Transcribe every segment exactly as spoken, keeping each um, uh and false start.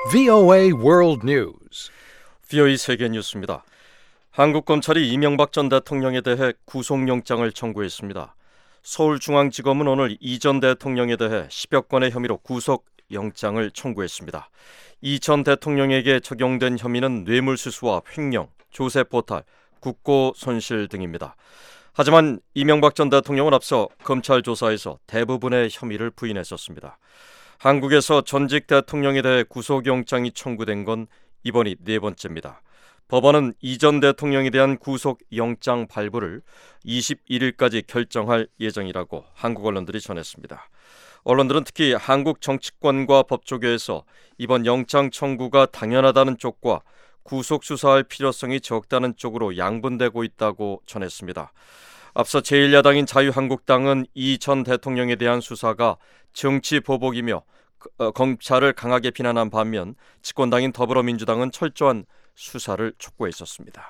브이오에이 World News. 브이오에이 세계 뉴스입니다. 한국 검찰이 이명박 전 대통령에 대해 구속영장을 청구했습니다. 서울중앙지검은 오늘 이 전 대통령에 대해 십여 건의 혐의로 구속영장을 청구했습니다. 이 전 대통령에게 적용된 혐의는 뇌물수수와 횡령, 조세포탈, 국고손실 등입니다. 하지만 이명박 전 대통령은 앞서 검찰 조사에서 대부분의 혐의를 부인했었습니다. 한국에서 전직 대통령에 대해 구속영장이 청구된 건 이번이 네 번째입니다. 법원은 이 전 대통령에 대한 구속영장 발부를 이십일 일까지 결정할 예정이라고 한국 언론들이 전했습니다. 언론들은 특히 한국 정치권과 법조계에서 이번 영장 청구가 당연하다는 쪽과 구속 수사할 필요성이 적다는 쪽으로 양분되고 있다고 전했습니다. 앞서 제일 야당인 자유한국당은 이 전 대통령에 대한 수사가 정치 보복이며 어, 검찰을 강하게 비난한 반면 집권당인 더불어민주당은 철저한 수사를 촉구했었습니다.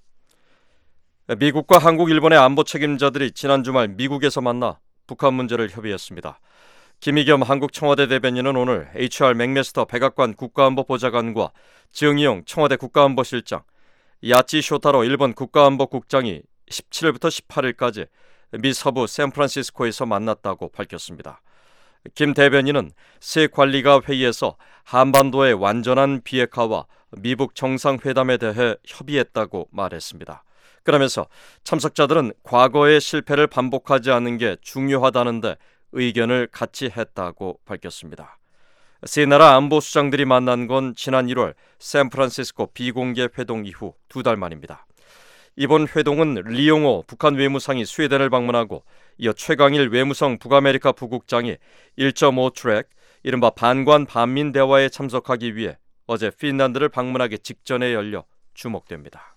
미국과 한국, 일본의 안보 책임자들이 지난 주말 미국에서 만나 북한 문제를 협의했습니다. 김의겸 한국 청와대 대변인은 오늘 에이치알 맥메스터 백악관 국가안보보좌관과 정의용 청와대 국가안보실장, 야치 쇼타로 일본 국가안보국장이 십칠 일부터 십팔 일까지 미 서부 샌프란시스코에서 만났다고 밝혔습니다. 김 대변인은 새 관리가 회의에서 한반도의 완전한 비핵화와 미북 정상회담에 대해 협의했다고 말했습니다. 그러면서 참석자들은 과거의 실패를 반복하지 않는 게 중요하다는데 의견을 같이 했다고 밝혔습니다. 세 나라 안보수장들이 만난 건 지난 일월 샌프란시스코 비공개 회동 이후 두 달 만입니다. 이번 회동은 리용호 북한 외무상이 스웨덴을 방문하고 이어 최강일 외무성 북아메리카 부국장이 일 점 오 트랙 이른바 반관 반민 대화에 참석하기 위해 어제 핀란드를 방문하기 직전에 열려 주목됩니다.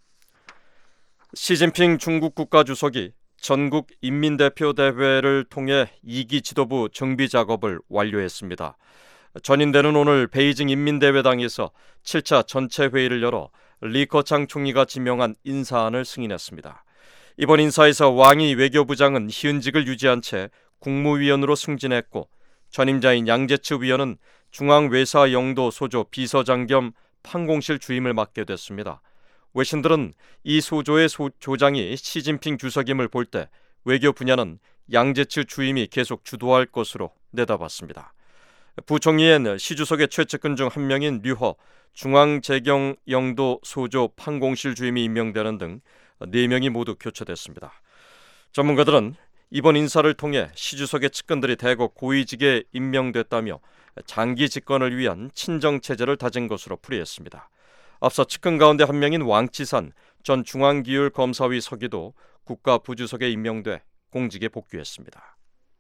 시진핑 중국 국가주석이 전국 인민대표 대회를 통해 이 기 지도부 정비 작업을 완료했습니다. 전인대는 오늘 베이징 인민대회당에서 칠 차 전체 회의를 열어 리커창 총리가 지명한 인사안을 승인했습니다. 이번 인사에서 왕이 외교부장은 현직을 유지한 채 국무위원으로 승진했고 전임자인 양재츠 위원은 중앙외사 영도 소조 비서장 겸 판공실 주임을 맡게 됐습니다. 외신들은 이 소조의 소, 조장이 시진핑 주석임을 볼 때 외교 분야는 양재츠 주임이 계속 주도할 것으로 내다봤습니다. 부총리엔 시 주석의 최측근 중 한 명인 류허 중앙재경 영도 소조 판공실 주임이 임명되는 등 네 명이 모두 교체됐습니다. 전문가들은 이번 인사를 통해 시 주석의 측근들이 대거 고위직에 임명됐다며 장기 집권을 위한 친정체제를 다진 것으로 풀이했습니다. 앞서 측근 가운데 한 명인 왕치산 전 중앙기율검사위 서기도 국가부주석에 임명돼 공직에 복귀했습니다.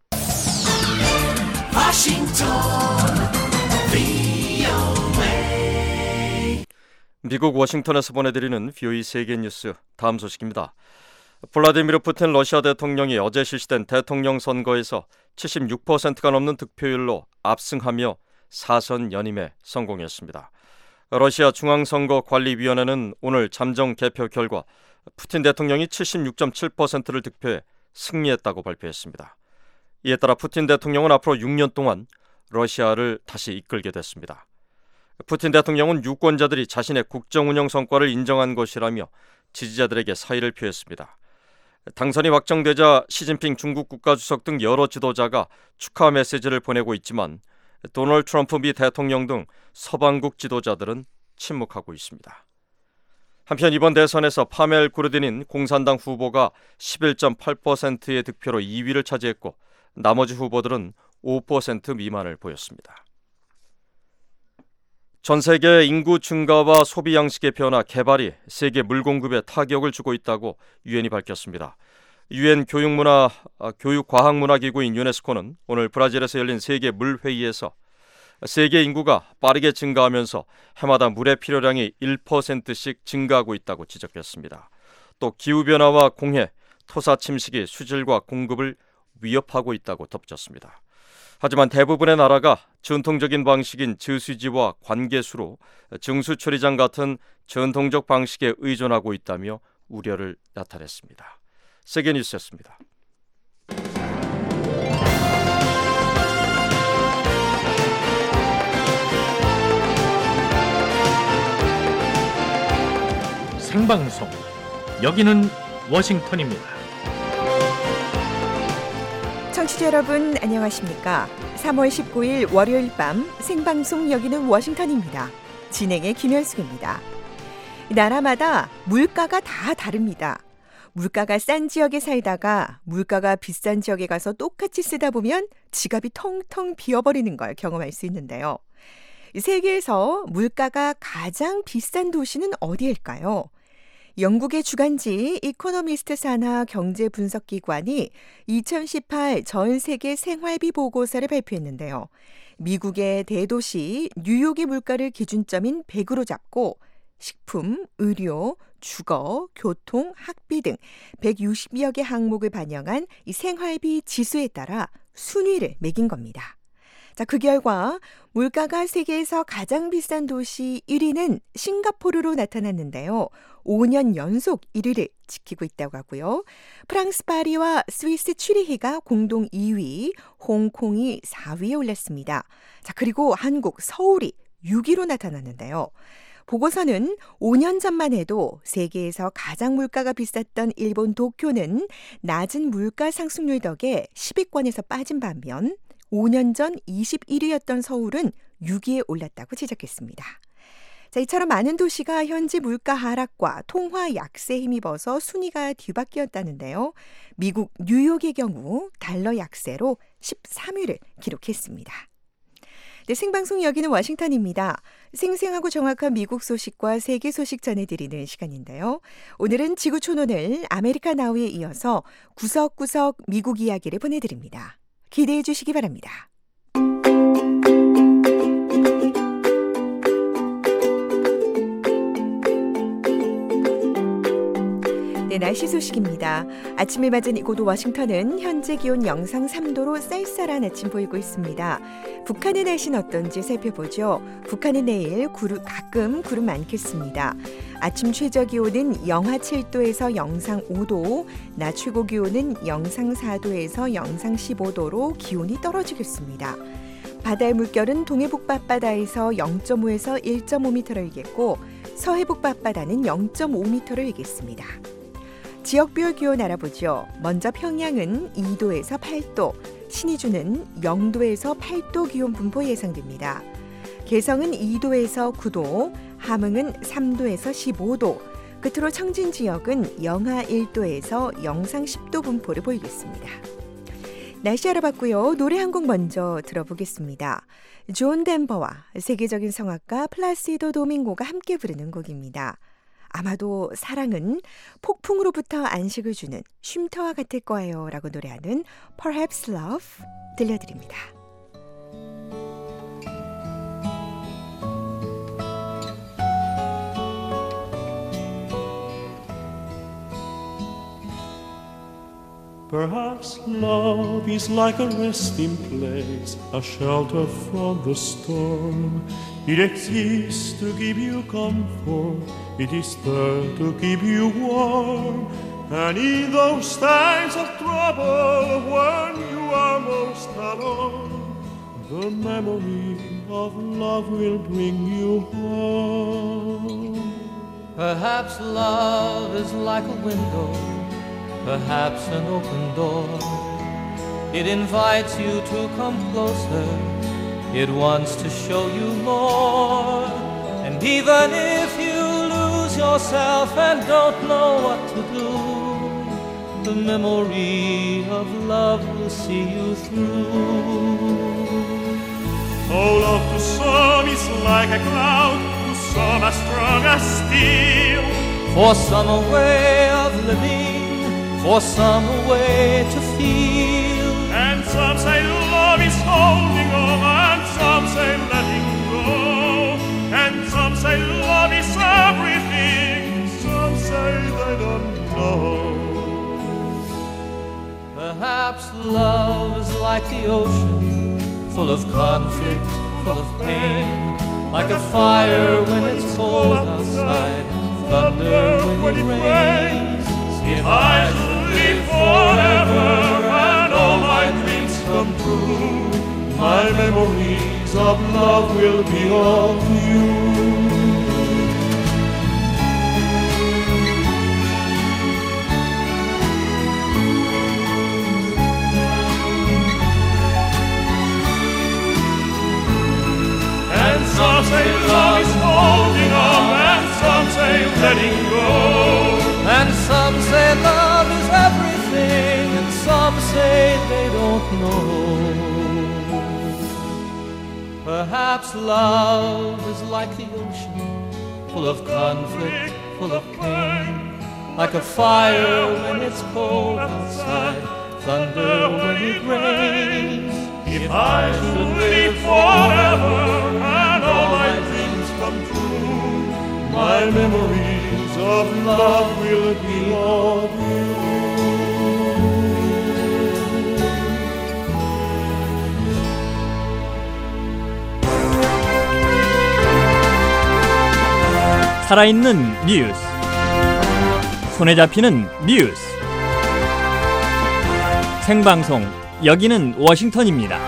미국 워싱턴에서 보내드리는 브이오에이 세계뉴스 다음 소식입니다. 블라디미르 푸틴 러시아 대통령이 어제 실시된 대통령 선거에서 칠십육 퍼센트가 넘는 득표율로 압승하며 사선 연임에 성공했습니다. 러시아 중앙선거관리위원회는 오늘 잠정 개표 결과 푸틴 대통령이 칠십육 점 칠 퍼센트를 득표해 승리했다고 발표했습니다. 이에 따라 푸틴 대통령은 앞으로 육 년 동안 러시아를 다시 이끌게 됐습니다. 푸틴 대통령은 유권자들이 자신의 국정운영 성과를 인정한 것이라며 지지자들에게 사의를 표했습니다. 당선이 확정되자 시진핑 중국 국가주석 등 여러 지도자가 축하 메시지를 보내고 있지만 도널드 트럼프 미 대통령 등 서방국 지도자들은 침묵하고 있습니다. 한편 이번 대선에서 파멜 구르딘인 공산당 후보가 십일 점 팔 퍼센트의 득표로 이 위를 차지했고 나머지 후보들은 오 퍼센트 미만을 보였습니다. 전 세계 인구 증가와 소비 양식의 변화, 개발이 세계 물 공급에 타격을 주고 있다고 유엔이 밝혔습니다. 유엔 교육문화, 교육과학문화기구인 유네스코는 오늘 브라질에서 열린 세계 물회의에서 세계 인구가 빠르게 증가하면서 해마다 물의 필요량이 일 퍼센트씩 증가하고 있다고 지적했습니다. 또 기후변화와 공해, 토사 침식이 수질과 공급을 위협하고 있다고 덧붙였습니다. 하지만 대부분의 나라가 전통적인 방식인 저수지와 관계수로 정수처리장 같은 전통적 방식에 의존하고 있다며 우려를 나타냈습니다. 세계뉴스였습니다. 생방송. 여기는 워싱턴입니다. 청취자 여러분 안녕하십니까? 삼월 십구일 월요일 밤 생방송 여기는 워싱턴입니다. 진행의 김현숙입니다. 나라마다 물가가 다 다릅니다. 물가가 싼 지역에 살다가 물가가 비싼 지역에 가서 똑같이 쓰다 보면 지갑이 텅텅 비어버리는 걸 경험할 수 있는데요. 세계에서 물가가 가장 비싼 도시는 어디일까요? 영국의 주간지 이코노미스트 산하 경제 분석 기관이 이천십팔 전 세계 생활비 보고서를 발표했는데요. 미국의 대도시 뉴욕의 물가를 기준점인 백으로 잡고 식품, 의료, 주거, 교통, 학비 등 백육십여 개 항목을 반영한 이 생활비 지수에 따라 순위를 매긴 겁니다. 자, 그 결과 물가가 세계에서 가장 비싼 도시 일 위는 싱가포르로 나타났는데요. 오 년 연속 일 위를 지키고 있다고 하고요. 프랑스 파리와 스위스 츄리히가 공동 이 위, 홍콩이 사 위에 올랐습니다. 자, 그리고 한국 서울이 육 위로 나타났는데요. 보고서는 오 년 전만 해도 세계에서 가장 물가가 비쌌던 일본 도쿄는 낮은 물가 상승률 덕에 십 위권에서 빠진 반면 오 년 전 이십일 위였던 서울은 육 위에 올랐다고 지적했습니다. 자, 이처럼 많은 도시가 현지 물가 하락과 통화 약세에 힘입어서 순위가 뒤바뀌었다는데요. 미국 뉴욕의 경우 달러 약세로 십삼 위를 기록했습니다. 네, 생방송 여기는 워싱턴입니다. 생생하고 정확한 미국 소식과 세계 소식 전해드리는 시간인데요. 오늘은 지구촌오늘 아메리카 나우에 이어서 구석구석 미국 이야기를 보내드립니다. 기대해 주시기 바랍니다. 네, 날씨 소식입니다. 아침을 맞은 이곳 워싱턴은 현재 기온 영상 삼 도로 쌀쌀한 아침 보이고 있습니다. 북한의 날씨는 어떤지 살펴보죠. 북한은 내일 구름, 가끔 구름 많겠습니다. 아침 최저 기온은 영하 칠 도에서 영상 오 도, 낮 최고 기온은 영상 사 도에서 영상 십오 도로 기온이 떨어지겠습니다. 바다의 물결은 동해북 앞바다에서 영 점 오에서 일 점 오 미터를 일겠고 서해북 앞바다는 영 점 오 미터를 일겠습니다. 지역별 기온 알아보죠. 먼저 평양은 이 도에서 팔 도, 신의주는 영 도에서 팔 도 기온 분포 예상됩니다. 개성은 이 도에서 구 도, 함흥은 삼 도에서 십오 도, 끝으로 청진 지역은 영하 일 도에서 영상 십 도 분포를 보이겠습니다. 날씨 알아봤고요. 노래 한 곡 먼저 들어보겠습니다. 존 덴버와 세계적인 성악가 플라시도 도밍고가 함께 부르는 곡입니다. 아마도 사랑은 폭풍으로부터 안식을 주는 쉼터와 같을 거예요 라고 노래하는 Perhaps Love 들려드립니다. Perhaps love is like a resting place, a shelter from the storm. It exists to give you comfort, it is there to keep you warm. And in those times of trouble, when you are most alone, the memory of love will bring you home. Perhaps love is like a window, perhaps an open door. It invites you to come closer, it wants to show you more. And even if you lose yourself and don't know what to do, the memory of love will see you through. Oh, love to some is like a cloud, to some as strong as steel. For some a way of living, for some a way to feel. And some say love is holding on, and some say letting go. And some say love is everything, some say they don't know. Perhaps love is like the ocean, full of conflict, full of pain. Like a fire when it's cold outside, thunder when it rains. If I should live forever and all my dreams come true, my memories of love will be of you. say love is holding on, and some say letting go. And some say love is everything, and some say they don't know. Perhaps love is like the ocean, full of conflict, full of pain, like a fire when it's cold outside, thunder when it rains. If I should live forever and all my dreams come true, my memories of love will be of you. 살아있는 뉴스, 손에 잡히는 뉴스, 생방송 여기는 워싱턴입니다.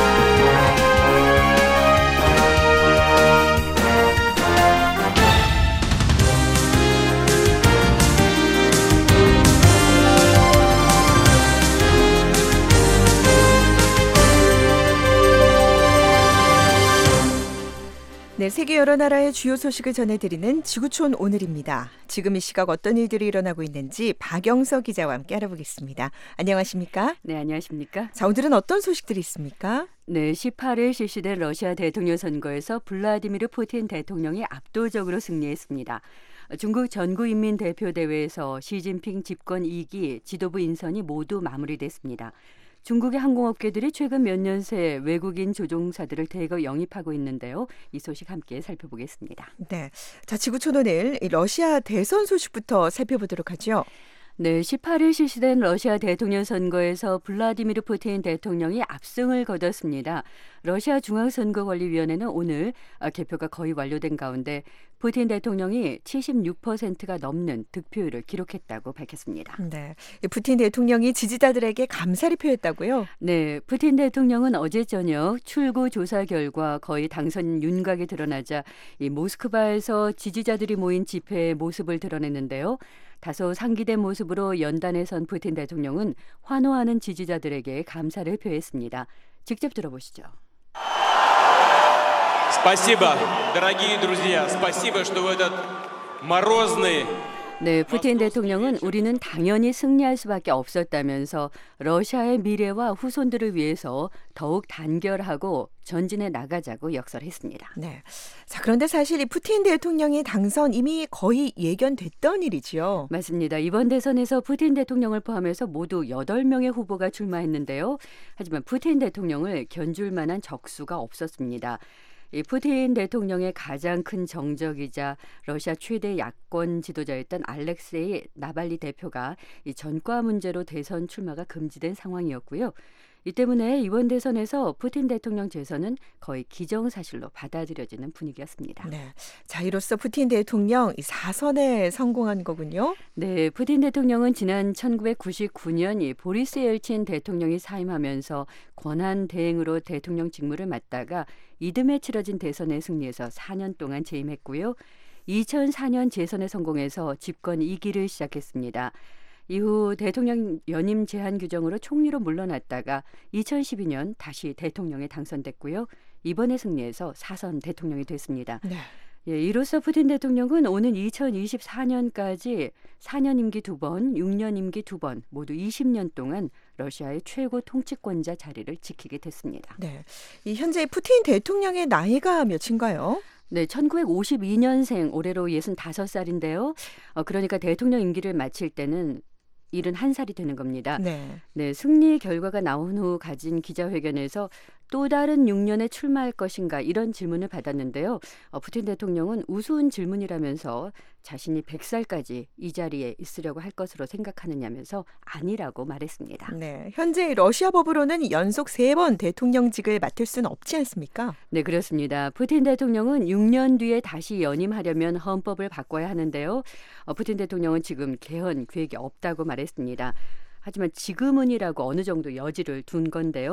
네, 세계 여러 나라의 주요 소식을 전해드리는 지구촌 오늘입니다. 지금 이 시각 어떤 일들이 일어나고 있는지 박영서 기자와 함께 알아보겠습니다. 안녕하십니까? 네, 안녕하십니까? 자, 오늘은 어떤 소식들이 있습니까? 네, 십팔 일 실시된 러시아 대통령 선거에서 블라디미르 푸틴 대통령이 압도적으로 승리했습니다. 중국 전국인민대표대회에서 시진핑 집권 이 기 지도부 인선이 모두 마무리됐습니다. 중국의 항공업계들이 최근 몇 년 새 외국인 조종사들을 대거 영입하고 있는데요. 이 소식 함께 살펴보겠습니다. 네, 자 지구촌 오늘 이 러시아 대선 소식부터 살펴보도록 하죠. 네, 십팔 일 실시된 러시아 대통령 선거에서 블라디미르 푸틴 대통령이 압승을 거뒀습니다. 러시아 중앙선거관리위원회는 오늘 개표가 거의 완료된 가운데 푸틴 대통령이 칠십육 퍼센트가 넘는 득표율을 기록했다고 밝혔습니다. 네, 푸틴 대통령이 지지자들에게 감사를 표했다고요? 네, 푸틴 대통령은 어제 저녁 출구 조사 결과 거의 당선 윤곽이 드러나자 이 모스크바에서 지지자들이 모인 집회의 모습을 드러냈는데요. 다소 상기된 모습으로 연단에 선 푸틴 대통령은 환호하는 지지자들에게 감사를 표했습니다. 직접 들어보시죠. Спасибо, дорогие друзья. Спасибо, что в этот морозный 네, 푸틴 대통령은 우리는 당연히 승리할 수밖에 없었다면서 러시아의 미래와 후손들을 위해서 더욱 단결하고 전진해 나가자고 역설했습니다. 네, 자 그런데 사실 이 푸틴 대통령의 당선 이미 거의 예견됐던 일이지요. 맞습니다. 이번 대선에서 푸틴 대통령을 포함해서 모두 여덟 명의 후보가 출마했는데요. 하지만 푸틴 대통령을 견줄 만한 적수가 없었습니다. 이 푸틴 대통령의 가장 큰 정적이자 러시아 최대 야권 지도자였던 알렉세이 나발리 대표가 이 전과 문제로 대선 출마가 금지된 상황이었고요. 이 때문에 이번 대선에서 푸틴 대통령 재선은 거의 기정사실로 받아들여지는 분위기였습니다. 네, 자 이로써 푸틴 대통령 사 선에 성공한 거군요. 네, 푸틴 대통령은 지난 천구백구십구 년 이 보리스 엘친 대통령이 사임하면서 권한 대행으로 대통령 직무를 맡다가 이듬해 치러진 대선에 승리해서 사 년 동안 재임했고요. 이천사 년 재선에 성공해서 집권 이 기를 시작했습니다. 이후 대통령 연임 제한 규정으로 총리로 물러났다가 이천십이 년 다시 대통령에 당선됐고요. 이번에 승리해서 사 선 대통령이 됐습니다. 네. 예, 이로써 푸틴 대통령은 오는 이천이십사 년까지 사 년 임기 두 번, 육 년 임기 두 번, 모두 이십 년 동안 러시아의 최고 통치권자 자리를 지키게 됐습니다. 네, 이 현재 푸틴 대통령의 나이가 몇인가요? 네, 천구백오십이 년생, 올해로 예순다섯 살인데요. 어, 그러니까 대통령 임기를 마칠 때는 일흔한 살이 되는 겁니다. 네. 네, 승리 결과가 나온 후 가진 기자회견에서 또 다른 육 년에 출마할 것인가 이런 질문을 받았는데요. 어, 푸틴 대통령은 우스운 질문이라면서 자신이 백 살까지 이 자리에 있으려고 할 것으로 생각하느냐면서 아니라고 말했습니다. 네, 현재 러시아 법으로는 연속 세 번 대통령직을 맡을 수는 없지 않습니까? 네, 그렇습니다. 푸틴 대통령은 육 년 뒤에 다시 연임하려면 헌법을 바꿔야 하는데요. 어, 푸틴 대통령은 지금 개헌 계획이 없다고 말했습니다. 하지만 지금은이라고 어느 정도 여지를 둔 건데요.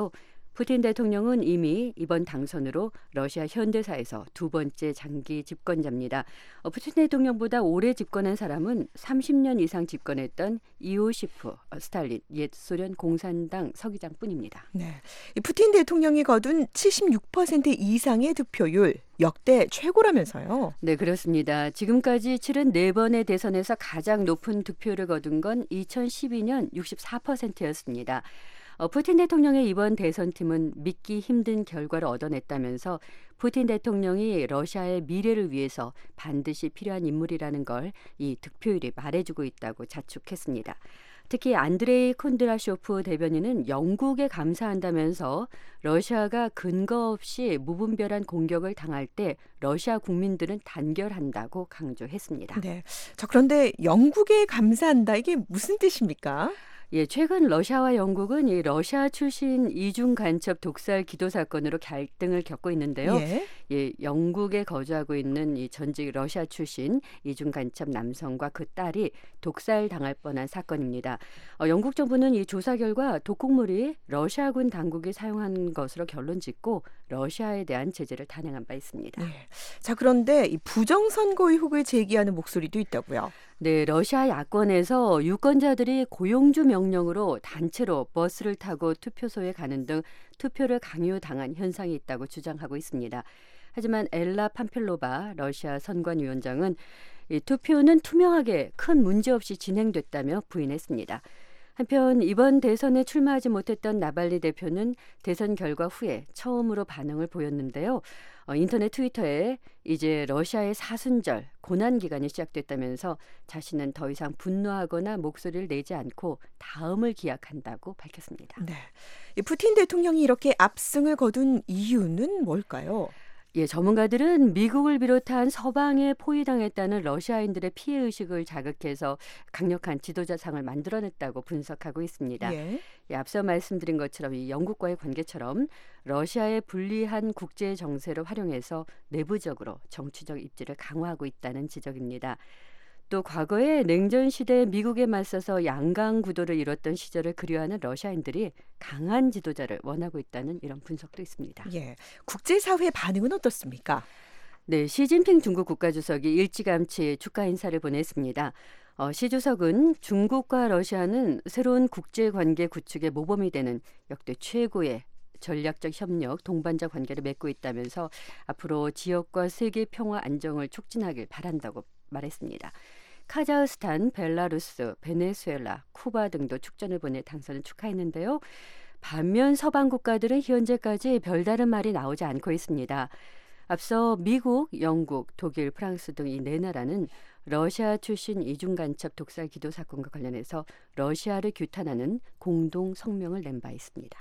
푸틴 대통령은 이미 이번 당선으로 러시아 현대사에서 두 번째 장기 집권자입니다. 어, 푸틴 대통령보다 오래 집권한 사람은 삼십 년 이상 집권했던 이오시프 스탈린 옛 소련 공산당 서기장뿐입니다. 네, 이 푸틴 대통령이 거둔 칠십육 퍼센트 이상의 득표율 역대 최고라면서요. 네, 그렇습니다. 지금까지 치른 네 번의 대선에서 가장 높은 득표를 거둔 건 이천십이 년 육십사 퍼센트였습니다. 어, 푸틴 대통령의 이번 대선팀은 믿기 힘든 결과를 얻어냈다면서 푸틴 대통령이 러시아의 미래를 위해서 반드시 필요한 인물이라는 걸 이 득표율이 말해주고 있다고 자축했습니다. 특히 안드레이 콘드라쇼프 대변인은 영국에 감사한다면서 러시아가 근거 없이 무분별한 공격을 당할 때 러시아 국민들은 단결한다고 강조했습니다. 네, 자, 그런데 영국에 감사한다 이게 무슨 뜻입니까? 예, 최근 러시아와 영국은 이 러시아 출신 이중 간첩 독살 기도 사건으로 갈등을 겪고 있는데요. 예. 예, 영국에 거주하고 있는 이 전직 러시아 출신 이중 간첩 남성과 그 딸이 독살 당할 뻔한 사건입니다. 어, 영국 정부는 이 조사 결과 독극물이 러시아군 당국이 사용한 것으로 결론짓고 러시아에 대한 제재를 단행한 바 있습니다. 예. 자, 그런데 이 부정 선거 의혹을 제기하는 목소리도 있다고요. 네, 러시아 야권에서 유권자들이 고용주 명령으로 단체로 버스를 타고 투표소에 가는 등 투표를 강요당한 현상이 있다고 주장하고 있습니다. 하지만 엘라 팜필로바 러시아 선관위원장은 이 투표는 투명하게 큰 문제 없이 진행됐다며 부인했습니다. 한편 이번 대선에 출마하지 못했던 나발리 대표는 대선 결과 후에 처음으로 반응을 보였는데요. 어, 인터넷 트위터에 이제 러시아의 사순절 고난기간이 시작됐다면서 자신은 더 이상 분노하거나 목소리를 내지 않고 다음을 기약한다고 밝혔습니다. 네, 이 푸틴 대통령이 이렇게 압승을 거둔 이유는 뭘까요? 예, 전문가들은 미국을 비롯한 서방에 포위당했다는 러시아인들의 피해의식을 자극해서 강력한 지도자상을 만들어냈다고 분석하고 있습니다. 예. 예, 앞서 말씀드린 것처럼 이 영국과의 관계처럼 러시아의 불리한 국제 정세를 활용해서 내부적으로 정치적 입지를 강화하고 있다는 지적입니다. 또 과거에 냉전 시대 미국에 맞서서 양강 구도를 이뤘던 시절을 그리워하는 러시아인들이 강한 지도자를 원하고 있다는 이런 분석도 있습니다. 예, 국제사회 반응은 어떻습니까? 네, 시진핑 중국 국가주석이 일찌감치 축하 인사를 보냈습니다. 어, 시 주석은 중국과 러시아는 새로운 국제관계 구축의 모범이 되는 역대 최고의 전략적 협력, 동반자 관계를 맺고 있다면서 앞으로 지역과 세계 평화 안정을 촉진하길 바란다고 말했습니다. 카자흐스탄, 벨라루스, 베네수엘라, 쿠바 등도 축전을 보내 당선을 축하했는데요. 반면 서방 국가들은 현재까지 별다른 말이 나오지 않고 있습니다. 앞서 미국, 영국, 독일, 프랑스 등 이 네 나라는 러시아 출신 이중간첩 독살 기도 사건과 관련해서 러시아를 규탄하는 공동 성명을 낸 바 있습니다.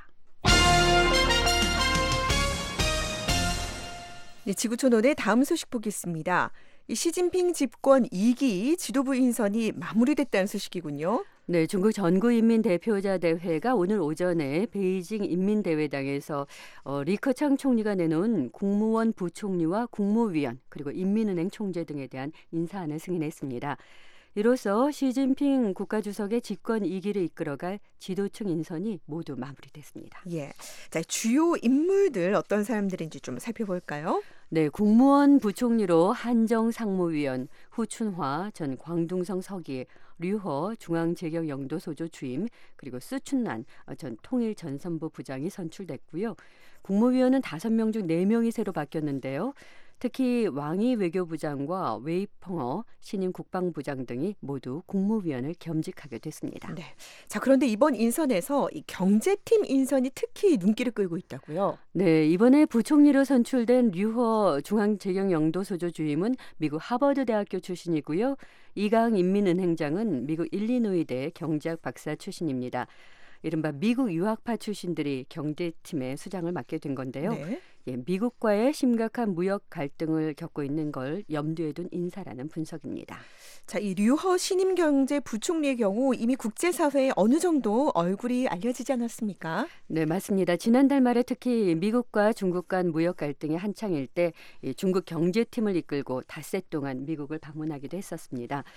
네, 지구촌온의 다음 소식 보겠습니다. 이 시진핑 집권 이 기 지도부 인선이 마무리됐다는 소식이군요. 네, 중국 전국인민대표자 대회가 오늘 오전에 베이징 인민대회당에서 어, 리커창 총리가 내놓은 국무원 부총리와 국무위원 그리고 인민은행 총재 등에 대한 인사안을 승인했습니다. 이로써 시진핑 국가주석의 집권 이 기를 이끌어갈 지도층 인선이 모두 마무리됐습니다. 예, 자, 주요 인물들 어떤 사람들인지 좀 살펴볼까요? 네, 국무원 부총리로 한정 상무위원, 후춘화 전 광둥성 서기, 류허 중앙재경영도소조 주임, 그리고 쓰춘난 전 통일전선부 부장이 선출됐고요. 국무위원은 다섯 명 중 네 명이 새로 바뀌었는데요. 특히 왕이 외교부장과 웨이펑어 신임 국방부장 등이 모두 국무위원을 겸직하게 됐습니다. 네. 자, 그런데 이번 인선에서 이 경제팀 인선이 특히 눈길을 끌고 있다고요? 네, 이번에 부총리로 선출된 류허 중앙재경영도소조 주임은 미국 하버드대학교 출신이고요. 이강 인민은행장은 미국 일리노이대 경제학 박사 출신입니다. 이른바 미국 유학파 출신들이 경제팀의 수장을 맡게 된 건데요. 네. 예, 미국과의 심각한 무역 갈등을 겪고 있는 걸 염두에 둔 인사라는 분석입니다. 자, 이 류허 신임 경제 부총리의 경우 이미 국제사회에 어느 정도 얼굴이 알려지지 않았습니까? 네, 맞습니다. 지난달 말에 특히 미국과 중국 간 무역 갈등이 한창일 때 이 중국 경제팀을 이끌고 닷새 동안 미국을 방문하기도 했었습니다.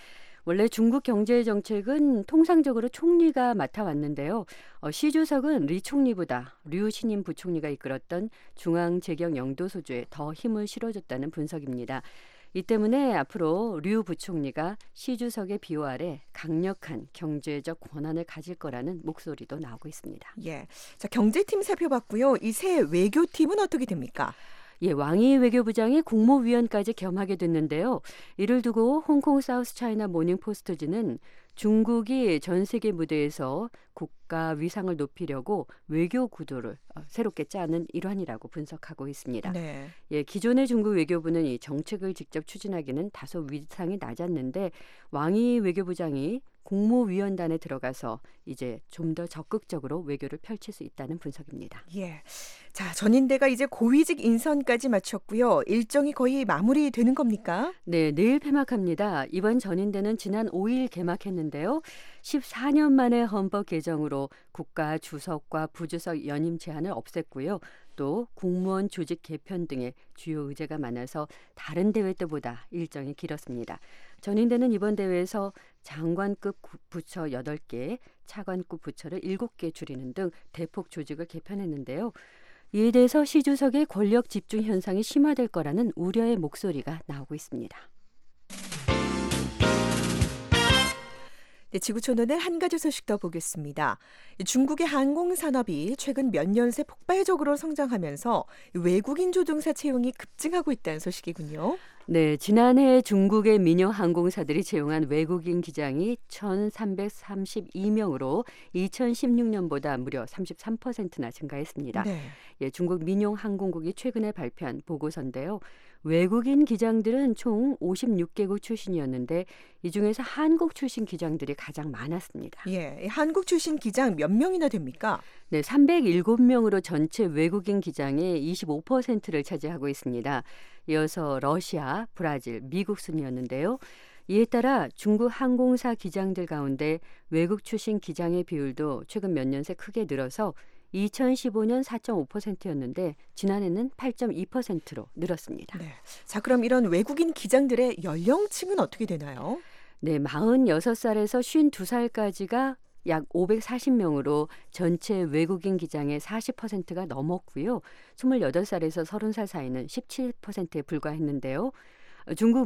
원래 중국 경제 정책은 통상적으로 총리가 맡아왔는데요. 어, 시 주석은 리 총리보다 류 신임 부총리가 이끌었던 중앙재경 영도소주에 더 힘을 실어줬다는 분석입니다. 이 때문에 앞으로 류 부총리가 시 주석의 비호 아래 강력한 경제적 권한을 가질 거라는 목소리도 나오고 있습니다. 예, 자 경제팀 살펴봤고요. 이 새 외교팀은 어떻게 됩니까? 예, 왕이 외교부장이 국무위원까지 겸하게 됐는데요. 이를 두고 홍콩 사우스 차이나 모닝포스트지는 중국이 전 세계 무대에서 국가 위상을 높이려고 외교 구도를 새롭게 짜는 일환이라고 분석하고 있습니다. 네. 예, 기존의 중국 외교부는 이 정책을 직접 추진하기는 다소 위상이 낮았는데 왕이 외교부장이 국무위원단에 들어가서 이제 좀 더 적극적으로 외교를 펼칠 수 있다는 분석입니다. 예. 자, 전인대가 이제 고위직 인선까지 마쳤고요. 일정이 거의 마무리되는 겁니까? 네, 내일 폐막합니다. 이번 전인대는 지난 오 일 개막했는데요. 십사 년 만에 헌법 개정으로 국가 주석과 부주석 연임 제한을 없앴고요. 또 국무원 조직 개편 등의 주요 의제가 많아서 다른 대회 때보다 일정이 길었습니다. 전인대는 이번 대회에서 장관급 부처 여덟 개, 차관급 부처를 일곱 개 줄이는 등 대폭 조직을 개편했는데요. 이에 대해서 시 주석의 권력 집중 현상이 심화될 거라는 우려의 목소리가 나오고 있습니다. 네, 지구촌오늘 한 가지 소식 더 보겠습니다. 중국의 항공산업이 최근 몇 년 새 폭발적으로 성장하면서 외국인 조종사 채용이 급증하고 있다는 소식이군요. 네, 지난해 중국의 민영 항공사들이 채용한 외국인 기장이 천삼백삼십이 명으로 이천십육 년보다 무려 삼십삼 퍼센트나 증가했습니다. 네. 예, 중국 민용 항공국이 최근에 발표한 보고서인데요. 외국인 기장들은 총 오십육 개국 출신이었는데 이 중에서 한국 출신 기장들이 가장 많았습니다. 예, 한국 출신 기장 몇 명이나 됩니까? 네, 삼백칠 명으로 전체 외국인 기장의 이십오 퍼센트를 차지하고 있습니다. 이어서 러시아, 브라질, 미국 순이었는데요. 이에 따라 중국 항공사 기장들 가운데 외국 출신 기장의 비율도 최근 몇 년 새 크게 늘어서 이천십오 년 사 점 오 퍼센트였는데 지난해는 팔 점 이 퍼센트로 늘었습니다. 네. 자, 그럼 이런 외국인 기장들의 연령층은 어떻게 되나요? 네, 마흔여섯 살에서 쉰두 살까지가 약 오백사십 명으로 전체 외국인 기장의 사십 퍼센트가 넘었고요. 스물여덟 살에서 서른 살 사이는 십칠 퍼센트에 불과했는데요. 중국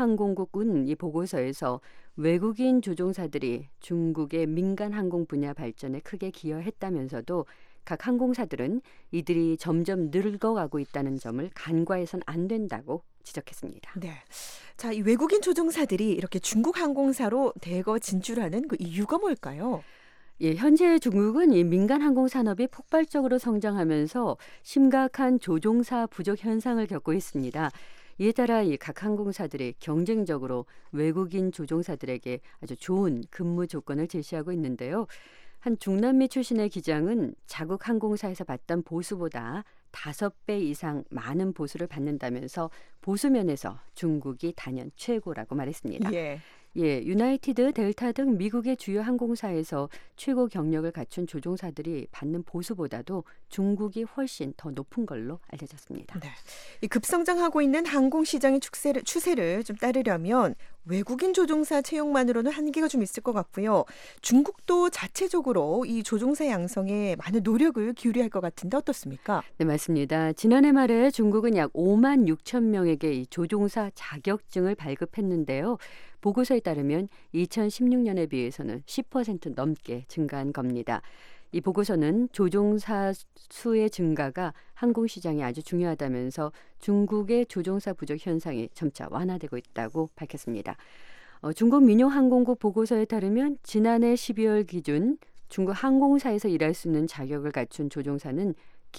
민용항공국은 이 보고서에서 외국인 조종사들이 중국의 민간 항공 분야 발전에 크게 기여했다면서도 각 항공사들은 이들이 점점 늙어가고 있다는 점을 간과해서는 안 된다고 지적했습니다. 네. 자, 이 외국인 조종사들이 이렇게 중국 항공사로 대거 진출하는 그 이유가 뭘까요? 예, 현재 중국은 이 민간 항공 산업이 폭발적으로 성장하면서 심각한 조종사 부족 현상을 겪고 있습니다. 이에 따라 이 각 항공사들이 경쟁적으로 외국인 조종사들에게 아주 좋은 근무 조건을 제시하고 있는데요. 한 중남미 출신의 기장은 자국 항공사에서 받던 보수보다 다섯 배 이상 많은 보수를 받는다면서 보수 면에서 중국이 단연 최고라고 말했습니다. 예. 예, 유나이티드, 델타 등 미국의 주요 항공사에서 최고 경력을 갖춘 조종사들이 받는 보수보다도 중국이 훨씬 더 높은 걸로 알려졌습니다. 네. 이 급성장하고 있는 항공 시장의 추세를, 추세를 좀 따르려면 외국인 조종사 채용만으로는 한계가 좀 있을 것 같고요. 중국도 자체적으로 이 조종사 양성에 많은 노력을 기울여야 할 것 같은데 어떻습니까? 네, 맞습니다. 지난해 말에 중국은 약 오만 육천 명에게 이 조종사 자격증을 발급했는데요. 보고서에 따르면 이천십육 년에 비해서는 십 퍼센트 넘게 증가한 겁니다. 이 보고서는 조종사 수의 증가가 항공시장에 아주 중요하다면서 중국의 조종사 부족 현상이 점차 완화되고 있다고 밝혔습니다. 어, 중국 민용항공국 보고서에 따르면 지난해 십이월 기준 중국 항공사에서 일할 수 있는 자격을 갖춘 조종사는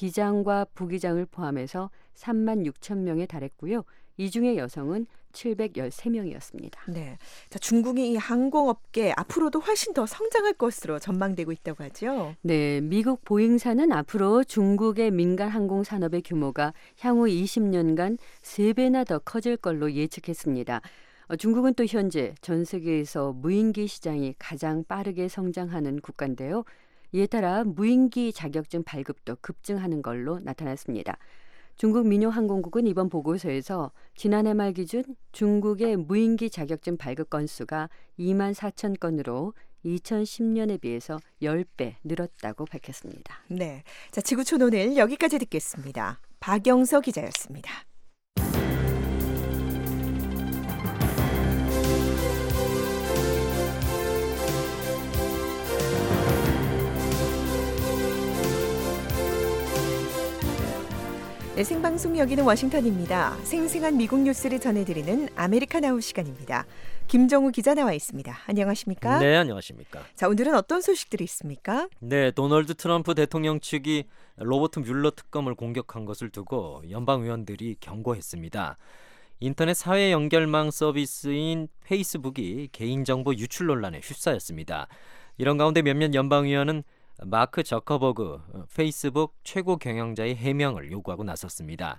기장과 부기장을 포함해서 삼만 육천 명에 달했고요. 이 중에 여성은 칠백십삼 명이었습니다. 네, 자, 중국이 이 항공업계 앞으로도 훨씬 더 성장할 것으로 전망되고 있다고 하죠. 네, 미국 보잉사는 앞으로 중국의 민간 항공 산업의 규모가 향후 이십 년간 세 배나 더 커질 걸로 예측했습니다. 어, 중국은 또 현재 전 세계에서 무인기 시장이 가장 빠르게 성장하는 국가인데요. 이에 따라 무인기 자격증 발급도 급증하는 걸로 나타났습니다. 중국 민용항공국은 이번 보고서에서 지난해 말 기준 중국의 무인기 자격증 발급 건수가 이만 사천 건으로 이천십 년에 비해서 십 배 늘었다고 밝혔습니다. 네, 자 지구촌 오늘 여기까지 듣겠습니다. 박영서 기자였습니다. 네, 생방송 여기는 워싱턴입니다. 생생한 미국 뉴스를 전해드리는 아메리카나우 시간입니다. 김정우 기자 나와 있습니다. 안녕하십니까? 네, 안녕하십니까? 자, 오늘은 어떤 소식들이 있습니까? 네, 도널드 트럼프 대통령 측이 로버트 뮬러 특검을 공격한 것을 두고 연방 의원들이 경고했습니다. 인터넷 사회 연결망 서비스인 페이스북이 개인정보 유출 논란에 휩싸였습니다. 이런 가운데 몇몇 연방 의원은 마크 저커버그 페이스북 최고 경영자의 해명을 요구하고 나섰습니다.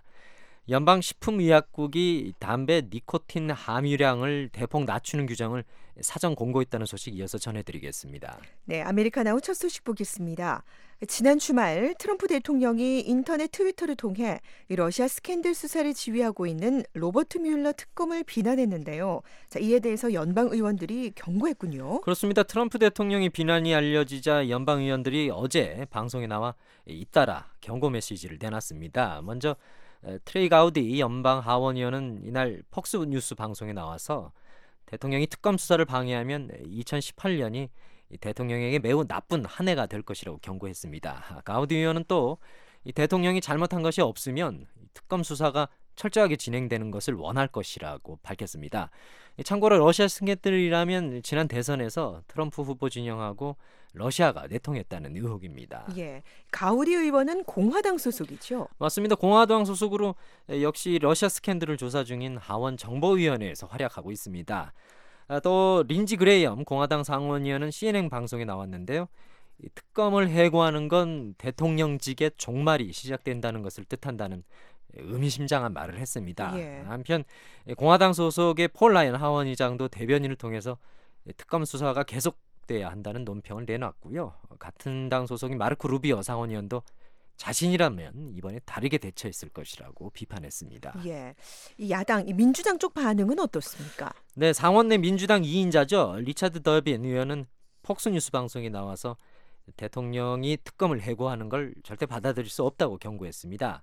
연방식품의약국이 담배 니코틴 함유량을 대폭 낮추는 규정을 사전 공고했다는 소식 이어서 전해드리겠습니다. 네, 아메리카나우 첫 소식 보겠습니다. 지난 주말 트럼프 대통령이 인터넷 트위터를 통해 러시아 스캔들 수사를 지휘하고 있는 로버트 뮬러 특검을 비난했는데요. 자, 이에 대해서 연방 의원들이 경고했군요. 그렇습니다. 트럼프 대통령의 비난이 알려지자 연방 의원들이 어제 방송에 나와 잇따라 경고 메시지를 내놨습니다. 먼저 트레이 가우디 연방 하원 의원은 이날 폭스 뉴스 방송에 나와서 대통령이 특검 수사를 방해하면 이천십팔 년이 대통령에게 매우 나쁜 한 해가 될 것이라고 경고했습니다. 가우디 의원은 또 이 대통령이 잘못한 것이 없으면 특검 수사가 철저하게 진행되는 것을 원할 것이라고 밝혔습니다. 참고로 러시아 스캔들이라면 지난 대선에서 트럼프 후보 진영하고 러시아가 내통했다는 의혹입니다. 예, 가우디 의원은 공화당 소속이죠? 맞습니다. 공화당 소속으로 역시 러시아 스캔들을 조사 중인 하원 정보위원회에서 활약하고 있습니다. 또 린지 그레이엄 공화당 상원의원은 씨엔엔 방송에 나왔는데요. 이 특검을 해고하는 건 대통령직의 종말이 시작된다는 것을 뜻한다는 의미심장한 말을 했습니다. 예. 한편 공화당 소속의 폴 라이언 하원의장도 대변인을 통해서 특검 수사가 계속돼야 한다는 논평을 내놨고요. 같은 당 소속인 마르코 루비오 상원의원도 자신이라면 이번에 다르게 대처했을 것이라고 비판했습니다. 예, 이 야당 이 민주당 쪽 반응은 어떻습니까? 네, 상원 내 민주당 이 인자죠. 리차드 더빈 의원은 폭스뉴스 방송에 나와서 대통령이 특검을 해고하는 걸 절대 받아들일 수 없다고 경고했습니다.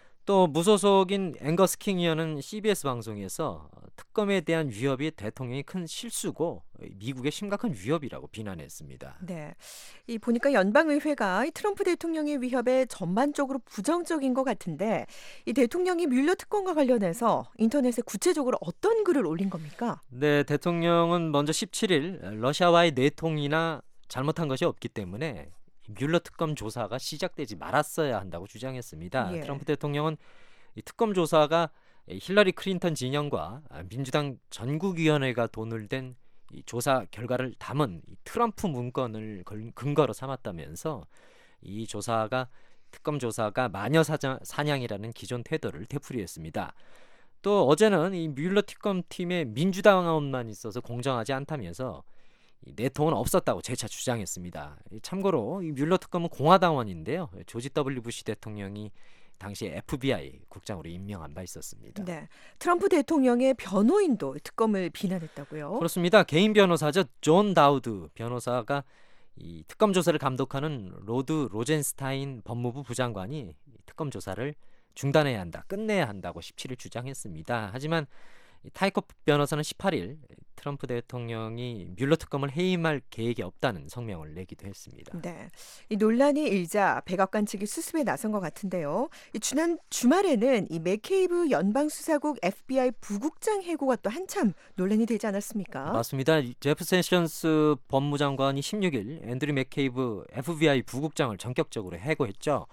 또 무소속인 앵거스 킹 의원은 씨비에스 방송에서 특검에 대한 위협이 대통령이 큰 실수고 미국의 심각한 위협이라고 비난했습니다. 네, 이 보니까 연방의회가 이 트럼프 대통령의 위협에 전반적으로 부정적인 것 같은데 이 대통령이 뮬러 특검과 관련해서 인터넷에 구체적으로 어떤 글을 올린 겁니까? 네, 대통령은 먼저 십칠 일 러시아와의 내통이나 잘못한 것이 없기 때문에 뮬러 특검 조사가 시작되지 말았어야 한다고 주장했습니다. 예. 트럼프 대통령은 이 특검 조사가 힐러리 클린턴 진영과 민주당 전국위원회가 돈을 댄 이 조사 결과를 담은 이 트럼프 문건을 근거로 삼았다면서 이 조사가 특검 조사가 마녀 사자, 사냥이라는 기존 태도를 되풀이했습니다. 또 어제는 이 뮬러 특검 팀에 민주당원만 있어서 공정하지 않다면서 내통은 없었다고 재차 주장했습니다. 참고로 이 뮬러 특검은 공화당원인데요. 조지 더블유 부시 대통령이 당시에 에프비아이 국장으로 임명한 바 있었습니다. 네, 트럼프 대통령의 변호인도 특검을 비난했다고요? 그렇습니다. 개인 변호사죠. 존 다우드 변호사가 이 특검 조사를 감독하는 로드 로젠스타인 법무부 부장관이 특검 조사를 중단해야 한다, 끝내야 한다고 십칠 일 주장했습니다. 하지만 타이커 변호사는 십팔 일 트럼프 대통령이 뮬러 특검을 해임할 계획이 없다는 성명을 내기도 했습니다. 네, 이 논란이 일자 백악관 측이 수습에 나선 것 같은데요. 이 지난 주말에는 이 맥케이브 연방수사국 에프비아이 부국장 해고가 또 한참 논란이 되지 않았습니까? 맞습니다. 제프 세션스 법무장관이 십육 일 앤드류 맥케이브 에프비아이 부국장을 전격적으로 해고했죠.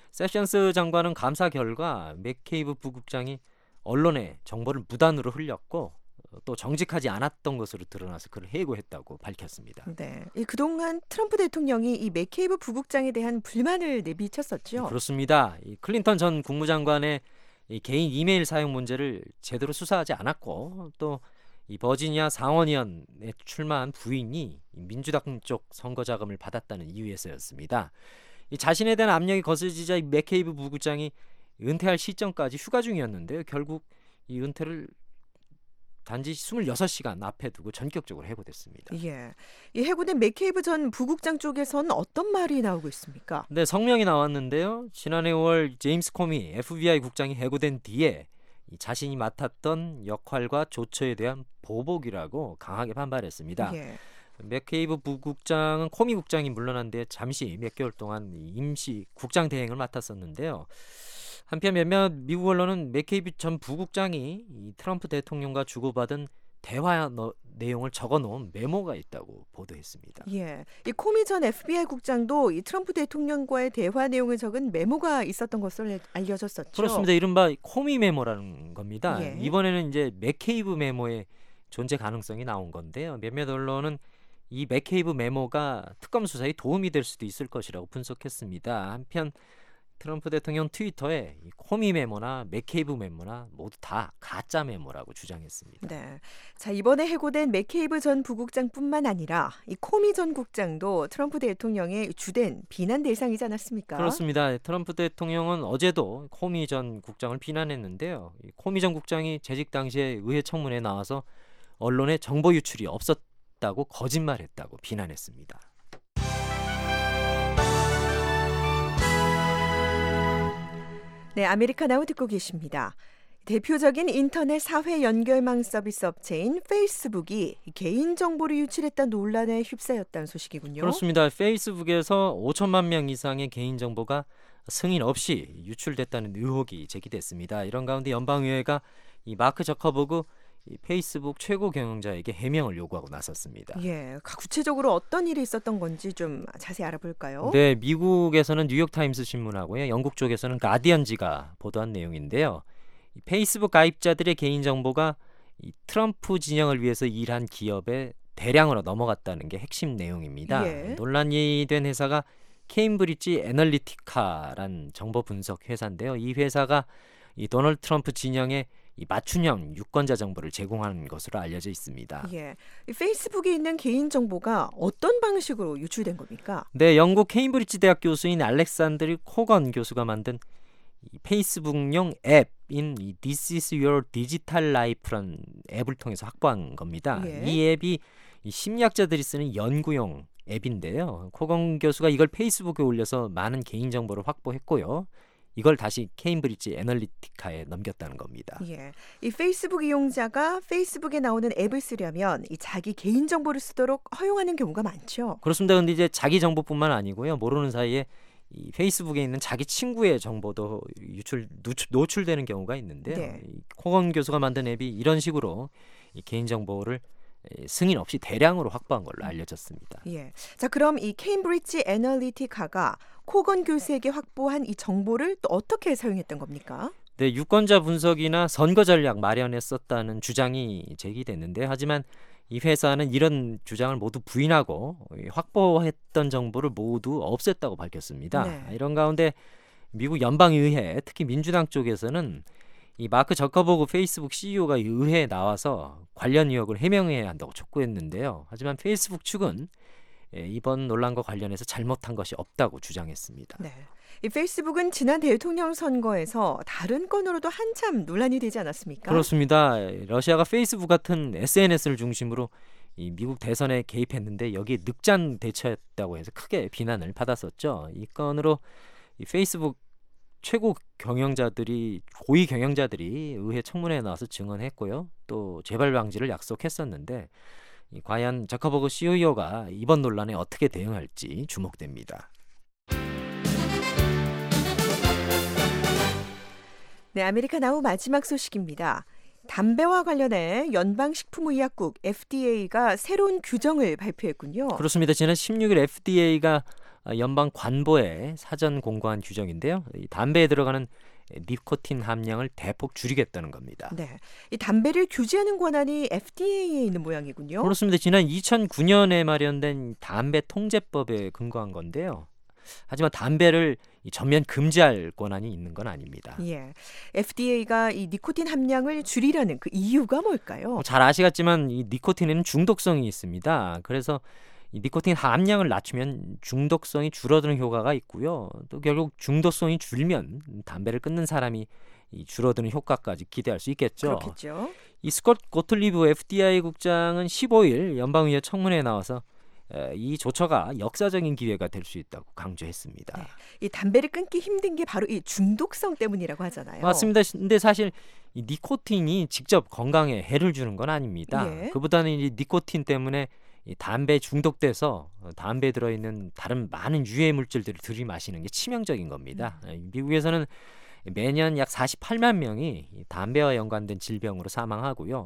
세션스 장관은 감사 결과 맥케이브 부국장이 언론에 정보를 무단으로 흘렸고 또 정직하지 않았던 것으로 드러나서 그를 해고했다고 밝혔습니다. 네, 이 그동안 트럼프 대통령이 이 맥케이브 부국장에 대한 불만을 내비쳤었죠. 그렇습니다. 이 클린턴 전 국무장관의 이 개인 이메일 사용 문제를 제대로 수사하지 않았고 또 이 버지니아 상원의원에 출마한 부인이 민주당 쪽 선거 자금을 받았다는 이유에서였습니다. 이 자신에 대한 압력이 거세지자 이 맥케이브 부국장이 은퇴할 시점까지 휴가 중이었는데요. 결국 이 은퇴를 단지 스물여섯 시간 앞에 두고 전격적으로 해고됐습니다. 예, 이 해고된 맥케이브 전 부국장 쪽에서는 어떤 말이 나오고 있습니까? 네, 성명이 나왔는데요. 지난해 오월 제임스 코미 에프비아이 국장이 해고된 뒤에 이 자신이 맡았던 역할과 조처에 대한 보복이라고 강하게 반발했습니다. 예. 맥케이브 부국장은 코미 국장이 물러난 뒤에 잠시 몇 개월 동안 임시 국장 대행을 맡았었는데요. 한편 몇몇 미국 언론은 맥케이브 전 부국장이 이 트럼프 대통령과 주고받은 대화 너, 내용을 적어놓은 메모가 있다고 보도했습니다. 예, 이 코미 전 에프비아이 국장도 이 트럼프 대통령과의 대화 내용을 적은 메모가 있었던 것으로 알려졌었죠. 그렇습니다. 이른바 코미 메모라는 겁니다. 예. 이번에는 이제 맥케이브 메모의 존재 가능성이 나온 건데요. 몇몇 언론은 이 맥케이브 메모가 특검 수사에 도움이 될 수도 있을 것이라고 분석했습니다. 한편 트럼프 대통령 트위터에 이 코미 메모나 맥케이브 메모나 모두 다 가짜 메모라고 주장했습니다. 네, 자 이번에 해고된 맥케이브 전 부국장뿐만 아니라 이 코미 전 국장도 트럼프 대통령의 주된 비난 대상이지 않았습니까? 그렇습니다. 트럼프 대통령은 어제도 코미 전 국장을 비난했는데요. 이 코미 전 국장이 재직 당시에 의회 청문회에 나와서 언론에 정보 유출이 없었다고 거짓말했다고 비난했습니다. 네, 아메리카나우 듣고 계십니다. 대표적인 인터넷 사회 연결망 서비스 업체인 페이스북이 개인정보를 유출했다 논란에 휩싸였다는 소식이군요. 그렇습니다. 페이스북에서 오천만 명 이상의 개인정보가 승인 없이 유출됐다는 의혹이 제기됐습니다. 이런 가운데 연방의회가 이 마크 저커버그 이 페이스북 최고 경영자에게 해명을 요구하고 나섰습니다. 예, 구체적으로 어떤 일이 있었던 건지 좀 자세히 알아볼까요? 네, 미국에서는 뉴욕타임스 신문하고요, 영국 쪽에서는 가디언지가 보도한 내용인데요. 이 페이스북 가입자들의 개인정보가 이 트럼프 진영을 위해서 일한 기업에 대량으로 넘어갔다는 게 핵심 내용입니다. 예. 논란이 된 회사가 케임브리지 애널리티카란 정보 분석 회사인데요. 이 회사가 이 도널드 트럼프 진영에 이 맞춤형 유권자 정보를 제공하는 것으로 알려져 있습니다. 예, 이 페이스북에 있는 개인 정보가 어떤 방식으로 유출된 겁니까? 네, 영국 케임브리지 대학 교수인 알렉산드리 코건 교수가 만든 이 페이스북용 앱인 이 This is your digital life라는 앱을 통해서 확보한 겁니다. 예. 이 앱이 이 심리학자들이 쓰는 연구용 앱인데요. 코건 교수가 이걸 페이스북에 올려서 많은 개인 정보를 확보했고요. 이걸 다시 케임브리지 애널리티카에 넘겼다는 겁니다. 예, 이 페이스북 이용자가 페이스북에 나오는 앱을 쓰려면 이 자기 개인 정보를 쓰도록 허용하는 경우가 많죠. 그렇습니다. 근데 이제 자기 정보뿐만 아니고요, 모르는 사이에 이 페이스북에 있는 자기 친구의 정보도 유출 노출, 노출되는 경우가 있는데요. 네. 이 코건 교수가 만든 앱이 이런 식으로 이 개인 정보를 승인 없이 대량으로 확보한 걸로 알려졌습니다. 예, 자 그럼 이 케임브리지 애널리티카가 코건 교수에게 확보한 이 정보를 또 어떻게 사용했던 겁니까? 네, 유권자 분석이나 선거 전략 마련에 썼다는 주장이 제기됐는데, 하지만 이 회사는 이런 주장을 모두 부인하고 확보했던 정보를 모두 없앴다고 밝혔습니다. 네. 이런 가운데 미국 연방의회, 특히 민주당 쪽에서는 이 마크 저커버그 페이스북 씨이오가 의회에 나와서 관련 의혹을 해명해야 한다고 촉구했는데요. 하지만 페이스북 측은 이번 논란과 관련해서 잘못한 것이 없다고 주장했습니다. 네, 이 페이스북은 지난 대통령 선거에서 다른 건으로도 한참 논란이 되지 않았습니까? 그렇습니다. 러시아가 페이스북 같은 에스엔에스를 중심으로 이 미국 대선에 개입했는데 여기에 늑장 대처했다고 해서 크게 비난을 받았었죠. 이 건으로 이 페이스북 최고 경영자들이 고위 경영자들이 의회 청문회에 나와서 증언했고요. 또 재발 방지를 약속했었는데 이 과연 저커버그 씨이오가 이번 논란에 어떻게 대응할지 주목됩니다. 네, 아메리카나우 마지막 소식입니다. 담배와 관련해 연방식품의약국 에프디에이가 새로운 규정을 발표했군요. 그렇습니다. 지난 십육 일 에프디에이가 연방 관보에 사전 공고한 규정인데요. 이 담배에 들어가는 니코틴 함량을 대폭 줄이겠다는 겁니다. 네, 이 담배를 규제하는 권한이 에프디에이에 있는 모양이군요. 그렇습니다. 지난 이천구 년에 마련된 담배 통제법에 근거한 건데요. 하지만 담배를 전면 금지할 권한이 있는 건 아닙니다. 예, 에프디에이가 이 니코틴 함량을 줄이려는 그 이유가 뭘까요? 잘 아시겠지만 이 니코틴에는 중독성이 있습니다. 그래서 이 니코틴 함량을 낮추면 중독성이 줄어드는 효과가 있고요. 또 결국 중독성이 줄면 담배를 끊는 사람이 이 줄어드는 효과까지 기대할 수 있겠죠. 그렇겠죠. 이 스콧 고틀리브 에프디에이 국장은 십오 일 연방의회 청문회에 나와서 이 조처가 역사적인 기회가 될 수 있다고 강조했습니다. 네. 이 담배를 끊기 힘든 게 바로 이 중독성 때문이라고 하잖아요. 맞습니다. 근데 사실 이 니코틴이 직접 건강에 해를 주는 건 아닙니다. 예. 그보다는 이 니코틴 때문에 이 담배 중독돼서 담배에 들어있는 다른 많은 유해 물질들을 들이마시는 게 치명적인 겁니다. 음. 미국에서는 매년 약 사십팔만 명이 담배와 연관된 질병으로 사망하고요.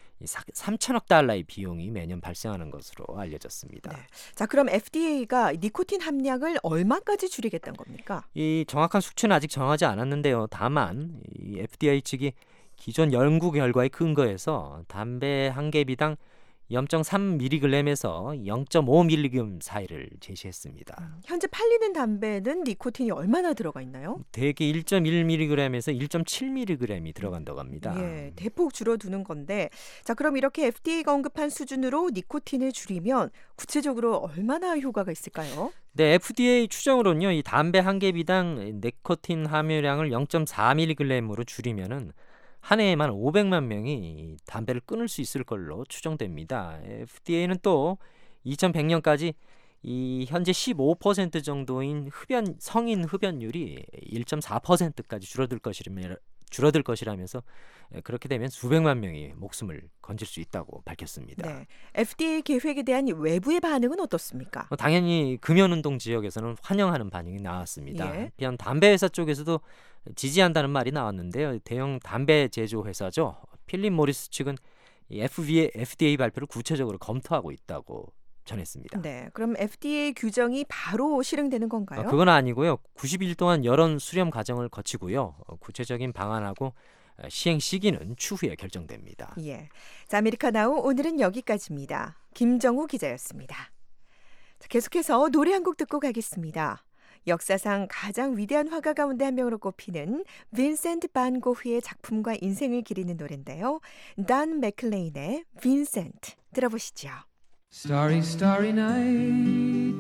삼천억 달러의 비용이 매년 발생하는 것으로 알려졌습니다. 네. 자, 그럼 에프디에이가 니코틴 함량을 얼마까지 줄이겠다는 겁니까? 이 정확한 수치는 아직 정하지 않았는데요. 다만 이 에프디에이 측이 기존 연구 결과에 근거해서 담배 한 개비당 영 점 삼 밀리그램에서 영 점 오 밀리그램 사이를 제시했습니다. 음, 현재 팔리는 담배는 니코틴이 얼마나 들어가 있나요? 대개 일 점 일 밀리그램에서 일 점 칠 밀리그램이 들어간다고 합니다. 예, 대폭 줄어드는 건데, 자, 그럼 이렇게 에프디에이가 언급한 수준으로 니코틴을 줄이면 구체적으로 얼마나 효과가 있을까요? 네, 에프디에이 추정으로는요, 이 담배 한 개비당 니코틴 함유량을 영 점 사 밀리그램으로 줄이면은 한 해에만 오백만 명이 담배를 끊을 수 있을 걸로 추정됩니다. 에프디에이는 또 이천백 년까지 이 현재 십오 퍼센트 정도인 흡연 성인 흡연율이 일 점 사 퍼센트까지 줄어들 것이라며 줄어들 것이라면서 그렇게 되면 수백만 명이 목숨을 건질 수 있다고 밝혔습니다. 네, 에프디에이 계획에 대한 외부의 반응은 어떻습니까? 당연히 금연운동 지역에서는 환영하는 반응이 나왔습니다. 예. 비단 담배 회사 쪽에서도 지지한다는 말이 나왔는데요. 대형 담배 제조 회사죠. 필립 모리스 측은 이 에프디에이 발표를 구체적으로 검토하고 있다고 전했습니다. 네, 그럼 에프디에이 규정이 바로 실행되는 건가요? 어, 그건 아니고요. 구십 일 동안 여론 수렴 과정을 거치고요. 어, 구체적인 방안하고 시행 시기는 추후에 결정됩니다. 예, 자, 아메리카나우 오늘은 여기까지입니다. 김정우 기자였습니다. 자, 계속해서 노래 한 곡 듣고 가겠습니다. 역사상 가장 위대한 화가 가운데 한 명으로 꼽히는 빈센트 반 고흐의 작품과 인생을 기리는 노래인데요. 단 맥클레인의 빈센트 들어보시죠. Starry, starry night,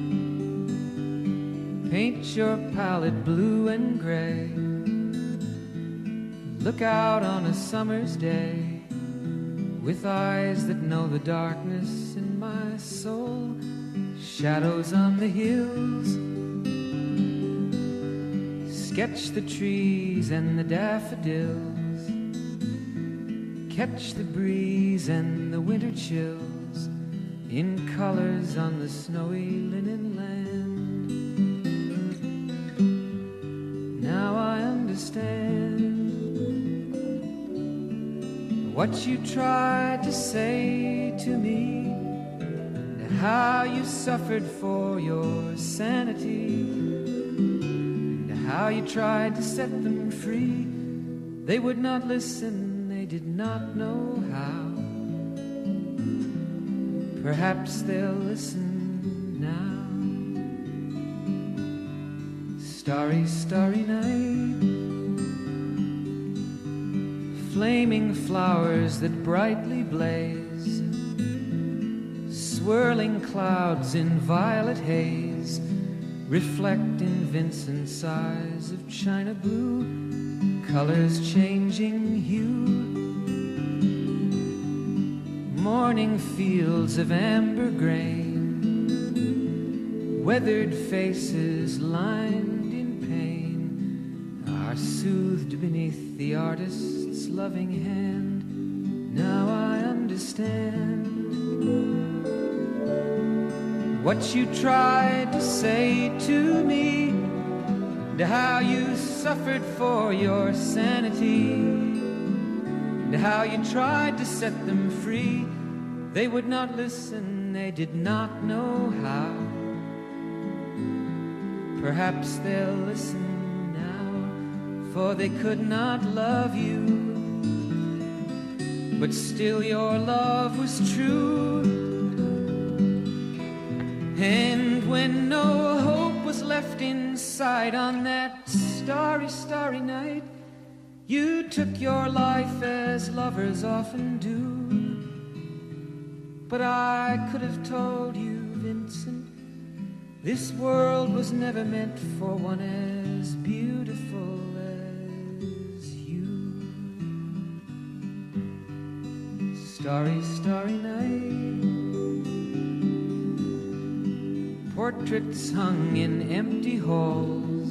paint your palette blue and gray. Look out on a summer's day, with eyes that know the darkness in my soul. Shadows on the hills, sketch the trees and the daffodils, catch the breeze and the winter chills in colors on the snowy linen land. Now I understand what you tried to say to me, and how you suffered for your sanity, and how you tried to set them free. They would not listen, they did not know how. Perhaps they'll listen now. Starry, starry night, flaming flowers that brightly blaze, swirling clouds in violet haze, reflect in Vincent's eyes of china blue, colors changing hue. Morning fields of amber grain, weathered faces lined in pain, are soothed beneath the artist's loving hand. Now I understand what you tried to say to me, and how you suffered for your sanity, and how you tried to set them free. They would not listen, they did not know how. Perhaps they'll listen now, for they could not love you, but still your love was true. And when no hope was left inside on that starry, starry night, you took your life as lovers often do. But I could have told you Vincent, this world was never meant for one as beautiful as you. Starry, starry night, portraits hung in empty halls,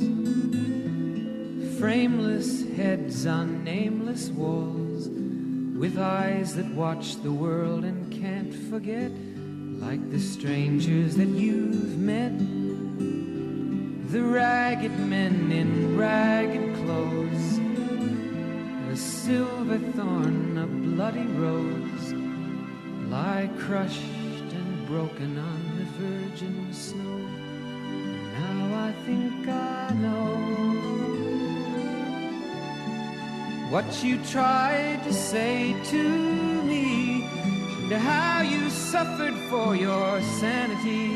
frameless heads on nameless walls, with eyes that watch the world and can't forget, like the strangers that you've met, the ragged men in ragged clothes, a silver thorn, a bloody rose, lie crushed and broken on the virgin snow. Now I think I know what you tried to say to me, and how you suffered for your sanity,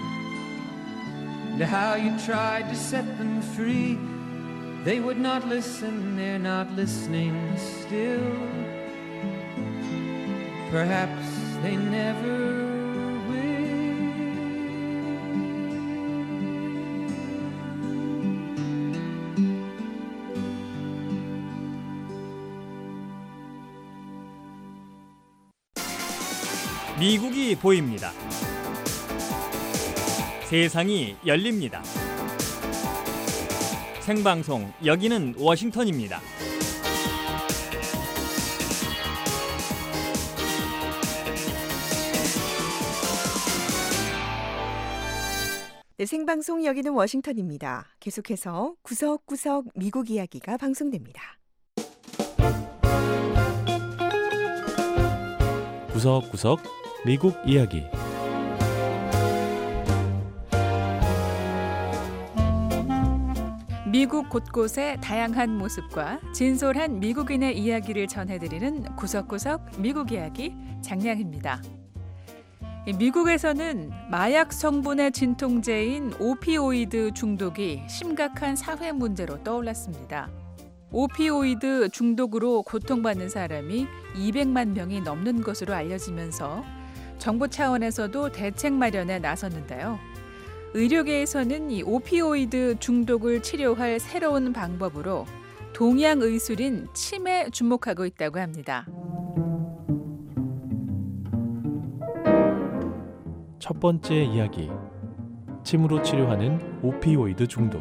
and how you tried to set them free. They would not listen, they're not listening still. Perhaps they never 미국이 보입니다. 세상이 열립니다. 생방송 여기는 워싱턴입니다. 네, 생방송 여기는 워싱턴입니다. 계속해서 구석구석 미국 이야기가 방송됩니다. 구석구석 미국 이야기. 미국 곳곳의 다양한 모습과 진솔한 미국인의 이야기를 전해드리는 구석구석 미국 이야기 장량입니다. 미국에서는 마약 성분의 진통제인 오피오이드 중독이 심각한 사회 문제로 떠올랐습니다. 오피오이드 중독으로 고통받는 사람이 이백만 명이 넘는 것으로 알려지면서 정부 차원에서도 대책 마련에 나섰는데요. 의료계에서는 이 오피오이드 중독을 치료할 새로운 방법으로 동양의술인 침에 주목하고 있다고 합니다. 첫 번째 이야기. 침으로 치료하는 오피오이드 중독.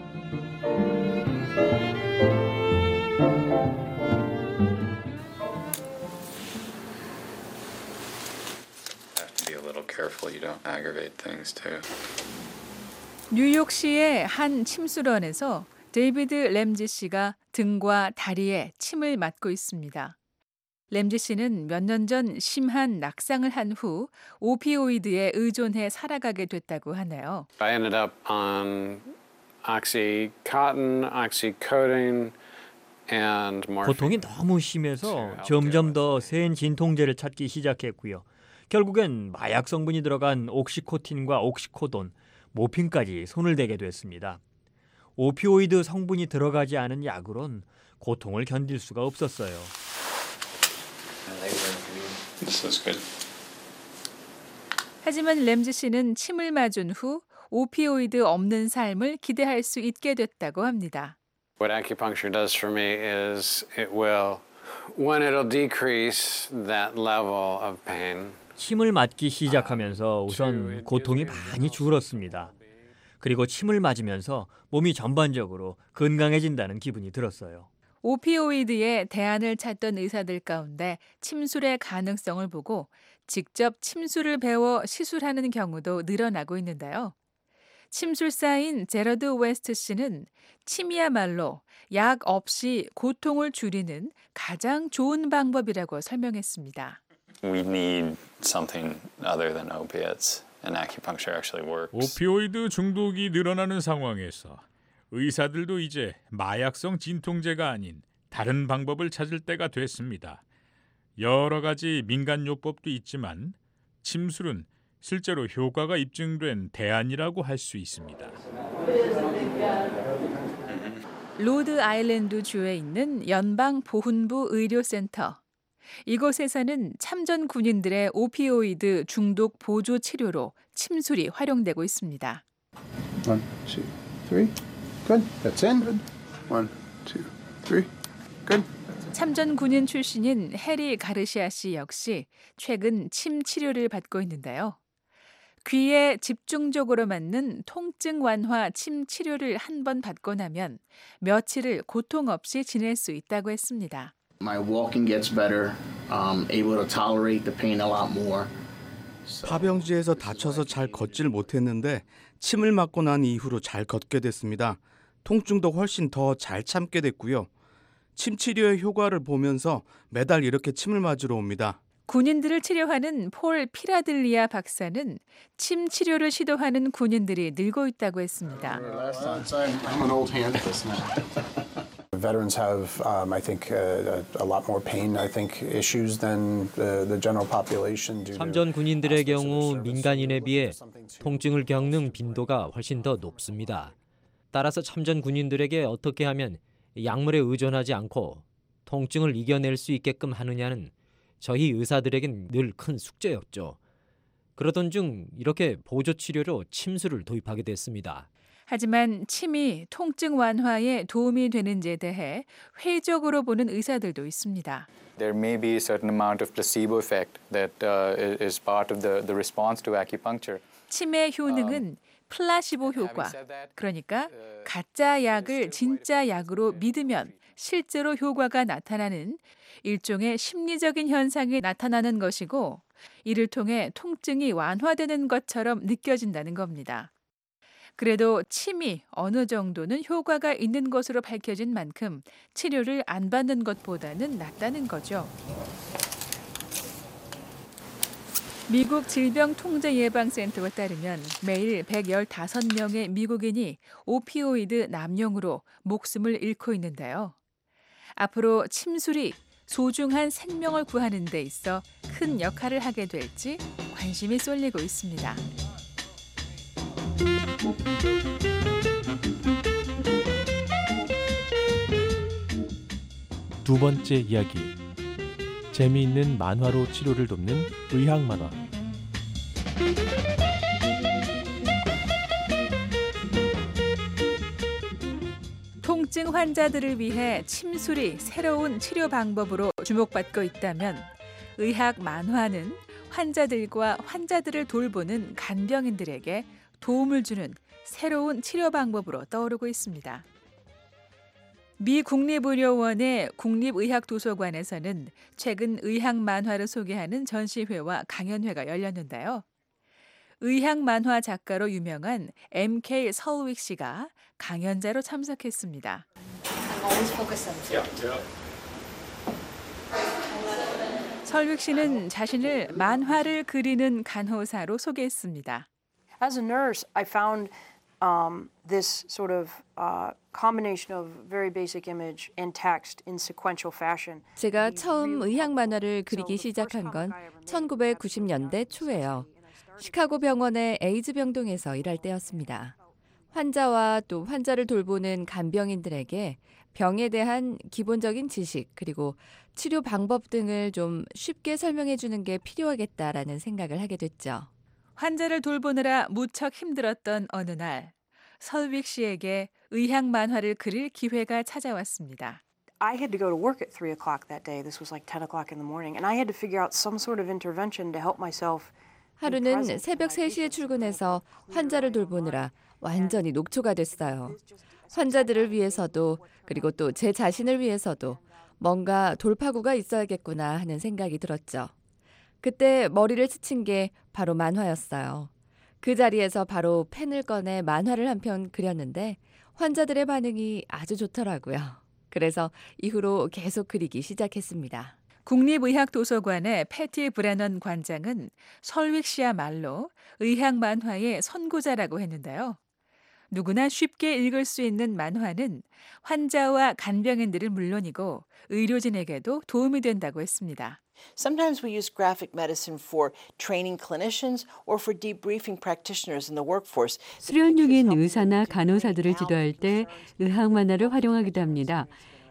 뉴욕시의 한 침술원에서 데이비드 램지 씨가 등과 다리에 침을 맞고 있습니다. 램지 씨는 몇 년 전 심한 낙상을 한 후 오피오이드에 의존해 살아가게 됐다고 하네요. I ended up on oxycontin, oxycodone, and morphine. 고통이 너무 심해서 점점 더 센 진통제를 찾기 시작했고요. 결국엔 마약 성분이 들어간 옥시코틴과 옥시코돈, 모핀까지 손을 대게 됐습니다. 오피오이드 성분이 들어가지 않은 약으론 고통을 견딜 수가 없었어요. 하지만 램지 씨는 침을 맞은 후 오피오이드 없는 삶을 기대할 수 있게 됐다고 합니다. What acupuncture does for me is it will, when it'll decrease that level of pain. 침을 맞기 시작하면서 우선 고통이 많이 줄었습니다. 그리고 침을 맞으면서 몸이 전반적으로 건강해진다는 기분이 들었어요. 오피오이드에 대안을 찾던 의사들 가운데 침술의 가능성을 보고 직접 침술을 배워 시술하는 경우도 늘어나고 있는데요. 침술사인 제러드 웨스트 씨는 침이야말로 약 없이 고통을 줄이는 가장 좋은 방법이라고 설명했습니다. We need something other than opiates, and acupuncture actually works. 오피오이드 중독이 늘어나는 상황에서 의사들도 이제 마약성 진통제가 아닌 다른 방법을 찾을 때가 됐습니다. 여러 가지 민간요법도 있지만 침술은 실제로 효과가 입증된 대안이라고 할 수 있습니다. 로드 아일랜드 주에 있는 연방 보훈부 의료센터. 이곳에서는 참전 군인들의 오피오이드 중독 보조 치료로 침술이 활용되고 있습니다. One, two, three. Good. That's in. Good. One, two, three. Good. 참전 군인 출신인 해리 가르시아 씨 역시 최근 침 치료를 받고 있는데요. 귀에 집중적으로 맞는 통증 완화 침 치료를 한 번 받고 나면 며칠을 고통 없이 지낼 수 있다고 했습니다. My walking gets better. I'm able to tolerate the pain a lot more. 파병지에서 다쳐서 잘 걷질 못했는데 침을 맞고 난 이후로 잘 걷게 됐습니다. 통증도 훨씬 더 잘 참게 됐고요. 침 치료의 효과를 보면서 매달 이렇게 침을 맞으러 옵니다. 군인들을 치료하는 폴 피라들리아 박사는 침 치료를 시도하는 군인들이 늘고 있다고 했습니다. I'm an old hand at this now. Veterans have, um, I think, uh, a lot more pain, I think, issues than the, the general population. 참전 군인들의 경우 민간인에 비해 통증을 겪는 빈도가 훨씬 더 높습니다. 따라서 참전 군인들에게 어떻게 하면 약물에 의존하지 않고 통증을 이겨낼 수 있게끔 하느냐는 저희 의사들에겐 늘 큰 숙제였죠. 그러던 중 이렇게 보조 치료로 침술을 도입하게 됐습니다. 하지만 침이 통증 완화에 도움이 되는지에 대해 회의적으로 보는 의사들도 있습니다. There may be a certain amount of placebo effect that uh, is part of the, the response to acupuncture. 침의 효능은 플라시보 효과, 그러니까 가짜 약을 진짜 약으로 믿으면 실제로 효과가 나타나는 일종의 심리적인 현상이 나타나는 것이고 이를 통해 통증이 완화되는 것처럼 느껴진다는 겁니다. 그래도 침이 어느 정도는 효과가 있는 것으로 밝혀진 만큼 치료를 안 받는 것보다는 낫다는 거죠. 미국 질병통제예방센터에 따르면 매일 백십오 명의 미국인이 오피오이드 남용으로 목숨을 잃고 있는데요. 앞으로 침술이 소중한 생명을 구하는 데 있어 큰 역할을 하게 될지 관심이 쏠리고 있습니다. 두 번째 이야기. 재미있는 만화로 치료를 돕는 의학 만화. 통증 환자들을 위해 침술이 새로운 치료 방법으로 주목받고 있다면 의학 만화는 환자들과 환자들을 돌보는 간병인들에게 도움을 주는 새로운 치료 방법으로 떠오르고 있습니다. 미 국립의료원의 국립의학도서관에서는 최근 의학 만화를 소개하는 전시회와 강연회가 열렸는데요. 의학 만화 작가로 유명한 엠케이 설윅 씨가 강연자로 참석했습니다. 설윅 씨는 자신을 만화를 그리는 간호사로 소개했습니다. As a nurse, I found um, this sort of uh, combination of very basic image and text in sequential fashion. 제가 처음 의학 만화를 그리기 시작한 건 천구백구십 년대 초예요. 시카고 병원의 에이즈 병동에서 일할 때였습니다. 환자와 또 환자를 돌보는 간병인들에게 병에 대한 기본적인 지식 그리고 치료 방법 등을 좀 쉽게 설명해 주는 게 필요하겠다라는 생각을 하게 됐죠. 환자를 돌보느라 무척 힘들었던 어느 날, 설윅 씨에게 의학 만화를 그릴 기회가 찾아왔습니다. I had to go to work at three o'clock that day. This was like ten o'clock in the morning. And I had to figure out some sort of intervention to help myself. 하루는 새벽 세 시에 출근해서 환자를 돌보느라 완전히 녹초가 됐어요. 환자들을 위해서도 그리고 또 제 자신을 위해서도 뭔가 돌파구가 있어야겠구나 하는 생각이 들었죠. 그때 머리를 스친 게 바로 만화였어요. 그 자리에서 바로 펜을 꺼내 만화를 한 편 그렸는데 환자들의 반응이 아주 좋더라고요. 그래서 이후로 계속 그리기 시작했습니다. 국립의학도서관의 패티 브레넌 관장은 설윅 씨야말로 의학 만화의 선구자라고 했는데요. 누구나 쉽게 읽을 수 있는 만화는 환자와 간병인들은 물론이고 의료진에게도 도움이 된다고 했습니다. Sometimes we use graphic medicine for training clinicians or for debriefing practitioners in the workforce. 수련 중인 의사나 간호사들을 지도할 때 의학 만화를 활용하기도 합니다.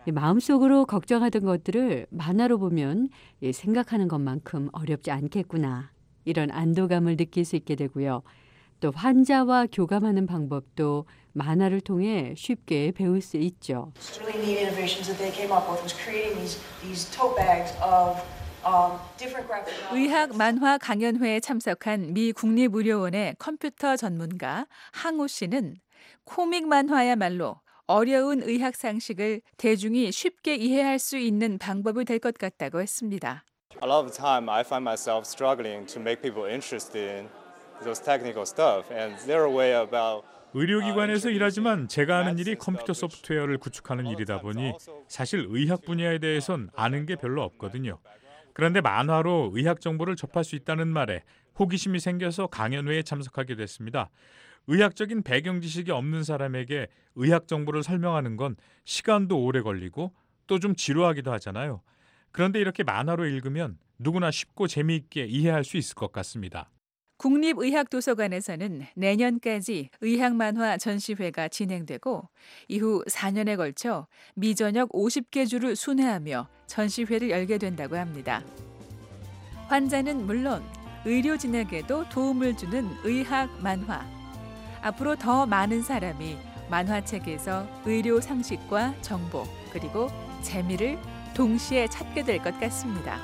마음속으로 걱정하던 것들을 만화로 보면 생각하는 것만큼 어렵지 않겠구나. 이런 안도감을 느낄 수 있게 되고요. 또 환자와 교감하는 방법도 만화를 통해 쉽게 배울 수 있죠. Really neat innovations that they came up with was creating these these tote bags of um, different graphic novels. 의학 만화 강연회에 참석한 미 국립의료원의 컴퓨터 전문가 항우 씨는 코믹 만화야말로 어려운 의학 상식을 대중이 쉽게 이해할 수 있는 방법이 될 것 같다고 했습니다. A lot of the time I find myself struggling to make people interested in those technical stuff, and there a way about 의료기관에서 일하지만 제가 하는 일이 컴퓨터 소프트웨어를 구축하는 일이다 보니 사실 의학 분야에 대해선 아는 게 별로 없거든요. 그런데 만화로 의학 정보를 접할 수 있다는 말에 호기심이 생겨서 강연회에 참석하게 됐습니다. 의학적인 배경 지식이 없는 사람에게 의학 정보를 설명하는 건 시간도 오래 걸리고 또 좀 지루하기도 하잖아요. 그런데 이렇게 만화로 읽으면 누구나 쉽고 재미있게 이해할 수 있을 것 같습니다. 국립의학도서관에서는 내년까지 의학만화 전시회가 진행되고 이후 사 년에 걸쳐 미전역 오십 개 주를 순회하며 전시회를 열게 된다고 합니다. 환자는 물론 의료진에게도 도움을 주는 의학 만화. 앞으로 더 많은 사람이 만화책에서 의료 상식과 정보 그리고 재미를 동시에 찾게 될 것 같습니다.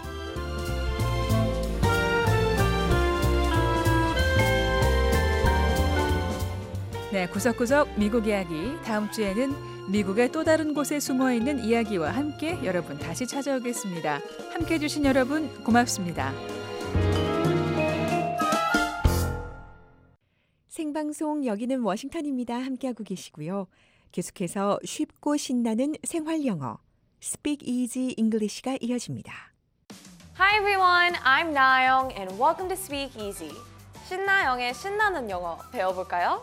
네, 구석구석 미국 이야기. 다음 주에는 미국의 또 다른 곳에 숨어있는 이야기와 함께 여러분 다시 찾아오겠습니다. 함께해 주신 여러분 고맙습니다. 생방송 여기는 워싱턴입니다. 함께하고 계시고요. 계속해서 쉽고 신나는 생활 영어 Speak Easy English가 이어집니다. Hi everyone, I'm 나영 and welcome to Speak Easy. 신나영의 신나는 영어 배워볼까요?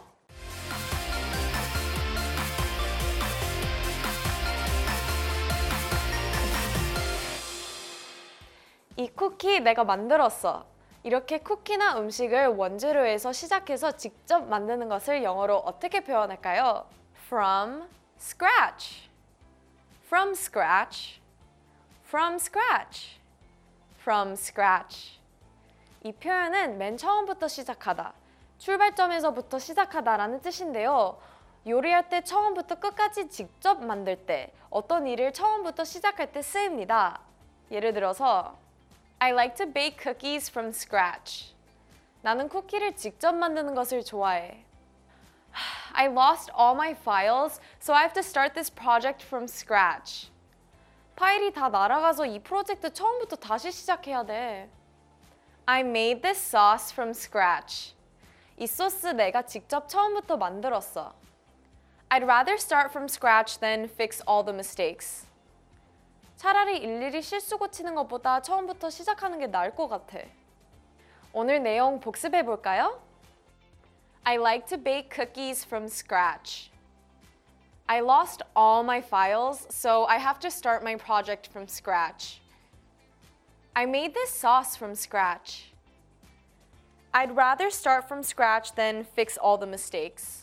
이 쿠키 내가 만들었어. 이렇게 쿠키나 음식을 원재료에서 시작해서 직접 만드는 것을 영어로 어떻게 표현할까요? From scratch. From scratch. From scratch. From scratch. 이 표현은 맨 처음부터 시작하다, 출발점에서부터 시작하다라는 뜻인데요. 요리할 때 처음부터 끝까지 직접 만들 때, 어떤 일을 처음부터 시작할 때 쓰입니다. 예를 들어서 I like to bake cookies from scratch. 나는 쿠키를 직접 만드는 것을 좋아해. I lost all my files, so I have to start this project from scratch. 파일이 다 날아가서 이 프로젝트 처음부터 다시 시작해야 돼. I made this sauce from scratch. 이 소스 내가 직접 처음부터 만들었어. I'd rather start from scratch than fix all the mistakes. 차라리 일일이 실수 고치는 것보다 처음부터 시작하는 게 나을 것 같아. 오늘 내용 복습해 볼까요? I like to bake cookies from scratch. I lost all my files, so I have to start my project from scratch. I made this sauce from scratch. I'd rather start from scratch than fix all the mistakes.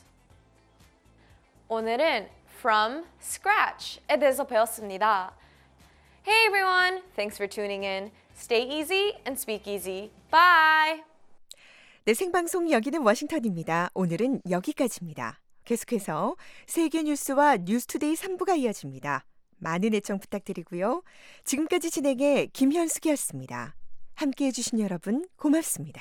오늘은 from scratch에 대해서 배웠습니다. Hey everyone, thanks for tuning in. Stay easy and speak easy. Bye! 네, 생방송 여기는 워싱턴입니다. 오늘은 여기까지입니다. 계속해서 세계 뉴스와 뉴스투데이 삼 부가 이어집니다. 많은 애청 부탁드리고요. 지금까지 진행의 김현숙이었습니다. 함께해 주신 여러분 고맙습니다.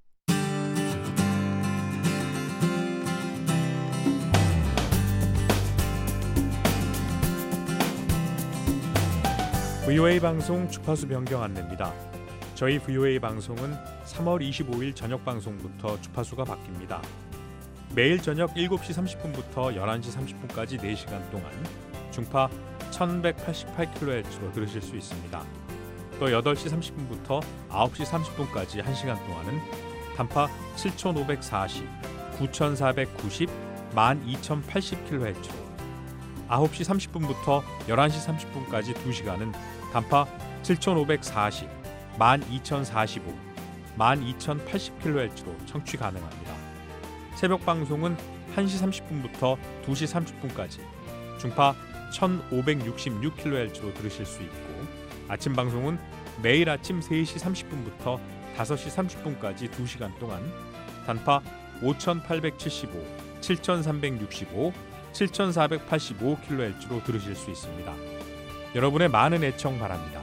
브이오에이 방송 주파수 변경 안내입니다. 저희 브이오에이 방송은 삼월 이십오일 저녁 방송부터 주파수가 바뀝니다. 매일 저녁 일곱 시 삼십 분부터 열한 시 삼십 분까지 네 시간 동안 중파 천백팔십팔 킬로헤르츠로 들으실 수 있습니다. 또 여덟 시 삼십 분부터 아홉 시 삼십 분까지 한 시간 동안은 단파 칠천오백사십, 구천사백구십, 만 이천팔십 킬로헤르츠로, 아홉 시 삼십 분부터 열한 시 삼십 분까지 두 시간은 단파 칠천오백사십, 만 이천사십오, 만 이천팔십 킬로헤르츠로 청취 가능합니다. 새벽 방송은 한 시 삼십 분부터 두 시 삼십 분까지 중파 천오백육십육 킬로헤르츠로 들으실 수 있고 아침 방송은 매일 아침 세 시 삼십 분부터 다섯 시 삼십 분까지 두 시간 동안 단파 오천팔백칠십오, 칠천삼백육십오, 칠천사백팔십오 킬로헤르츠로 들으실 수 있습니다. 여러분의 많은 애청 바랍니다.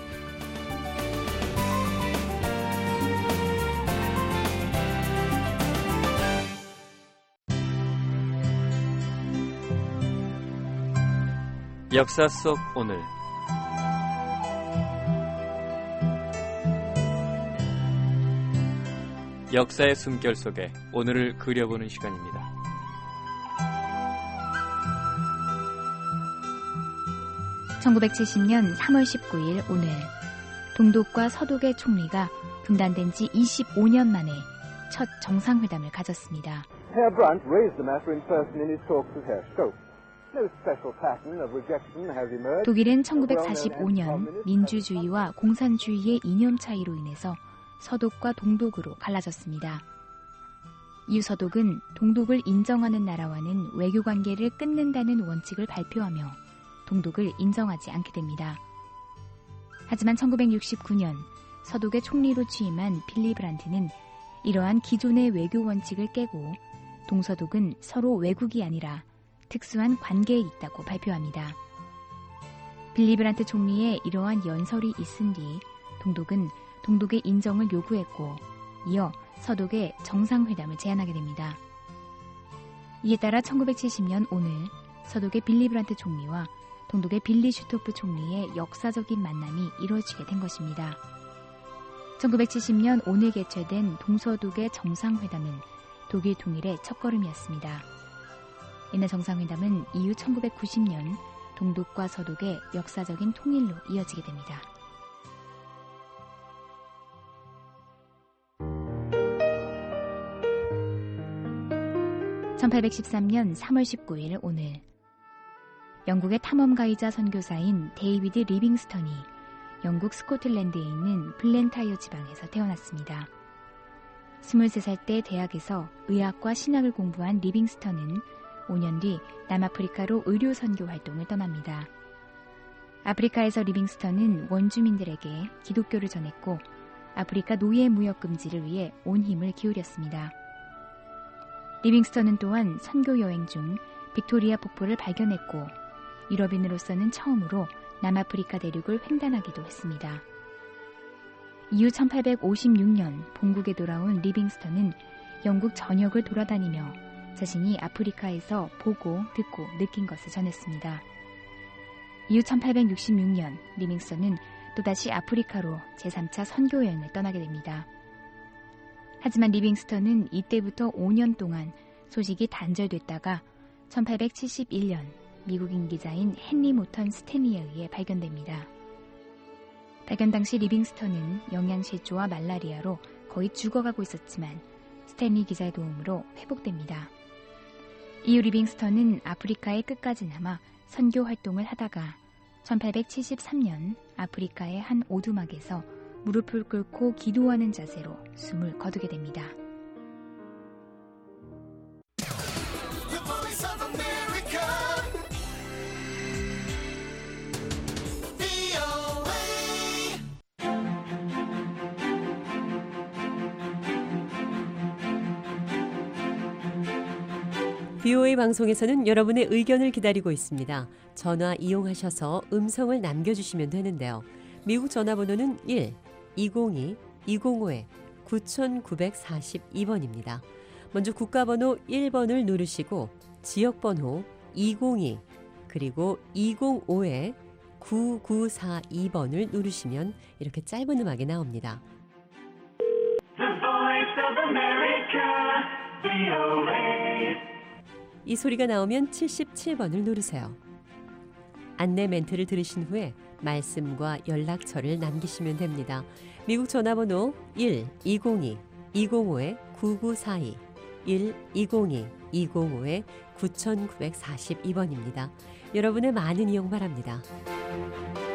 역사 속 오늘 역사의 숨결 속에 오늘을 그려보는 시간입니다. 천구백칠십 년 삼월 십구일 오늘 동독과 서독의 총리가 분단된 지 이십오 년 만에 첫 정상회담을 가졌습니다. Herr Brandt raised the matter in person in his talks with Herr Stolz. No special pattern of rejection has emerged. 독일은 천구백사십오 년 민주주의와 공산주의의 이념 차이로 인해서 서독과 동독으로 갈라졌습니다. 이후 서독은 동독을 인정하는 나라와는 외교 관계를 끊는다는 원칙을 발표하며 동독을 인정하지 않게 됩니다. 하지만 천구백육십구 년 서독의 총리로 취임한 빌리 브란트는 이러한 기존의 외교 원칙을 깨고 동서독은 서로 외국이 아니라 특수한 관계에 있다고 발표합니다. 빌리 브란트 총리의 이러한 연설이 있은 뒤 동독은 동독의 인정을 요구했고 이어 서독의 정상회담을 제안하게 됩니다. 이에 따라 천구백칠십 년 오늘 서독의 빌리 브란트 총리와 동독의 빌리 슈토프 총리의 역사적인 만남이 이루어지게 된 것입니다. 천구백칠십 년 오늘 개최된 동서독의 정상회담은 독일 통일의 첫걸음이었습니다. 이날 정상회담은 이후 천구백구십 년 동독과 서독의 역사적인 통일로 이어지게 됩니다. 천팔백십삼 년 삼월 십구일 오늘 영국의 탐험가이자 선교사인 데이비드 리빙스턴이 영국 스코틀랜드에 있는 블렌타이어 지방에서 태어났습니다. 스물세 살 때 대학에서 의학과 신학을 공부한 리빙스턴은 오 년 뒤 남아프리카로 의료 선교 활동을 떠납니다. 아프리카에서 리빙스턴은 원주민들에게 기독교를 전했고 아프리카 노예 무역 금지를 위해 온 힘을 기울였습니다. 리빙스턴은 또한 선교 여행 중 빅토리아 폭포를 발견했고 유럽인으로서는 처음으로 남아프리카 대륙을 횡단하기도 했습니다. 이후 천팔백오십육 년 본국에 돌아온 리빙스턴은 영국 전역을 돌아다니며 자신이 아프리카에서 보고 듣고 느낀 것을 전했습니다. 이후 천팔백육십육 년 리빙스턴은 또다시 아프리카로 제삼 차 선교 여행을 떠나게 됩니다. 하지만 리빙스턴은 이때부터 오 년 동안 소식이 단절됐다가 천팔백칠십일 년 미국인 기자인 헨리 모턴 스탠리에 의해 발견됩니다. 발견 당시 리빙스턴은 영양실조와 말라리아로 거의 죽어가고 있었지만 스탠리 기자의 도움으로 회복됩니다. 이후 리빙스턴은 아프리카의 끝까지 남아 선교 활동을 하다가 천팔백칠십삼 년 아프리카의 한 오두막에서 무릎을 꿇고 기도하는 자세로 숨을 거두게 됩니다. 비오에이 방송에서는 여러분의 의견을 기다리고 있습니다. 전화 이용하셔서 음성을 남겨주시면 되는데요. 미국 전화번호는 일 이공이 이공오 구구사이 번입니다. 먼저 국가번호 일 번을 누르시고 지역번호 이공이 그리고 이공오 구구사이 번을 누르시면 이렇게 짧은 음악이 나옵니다. The Voice of America, 비오에이. 이 소리가 나오면 칠십칠 번을 누르세요. 안내 멘트를 들으신 후에 말씀과 연락처를 남기시면 됩니다. 미국 전화번호 일 이공이 이공오 구구사이 일 이공이 이공오 구구사이 번입니다. 여러분의 많은 이용 바랍니다.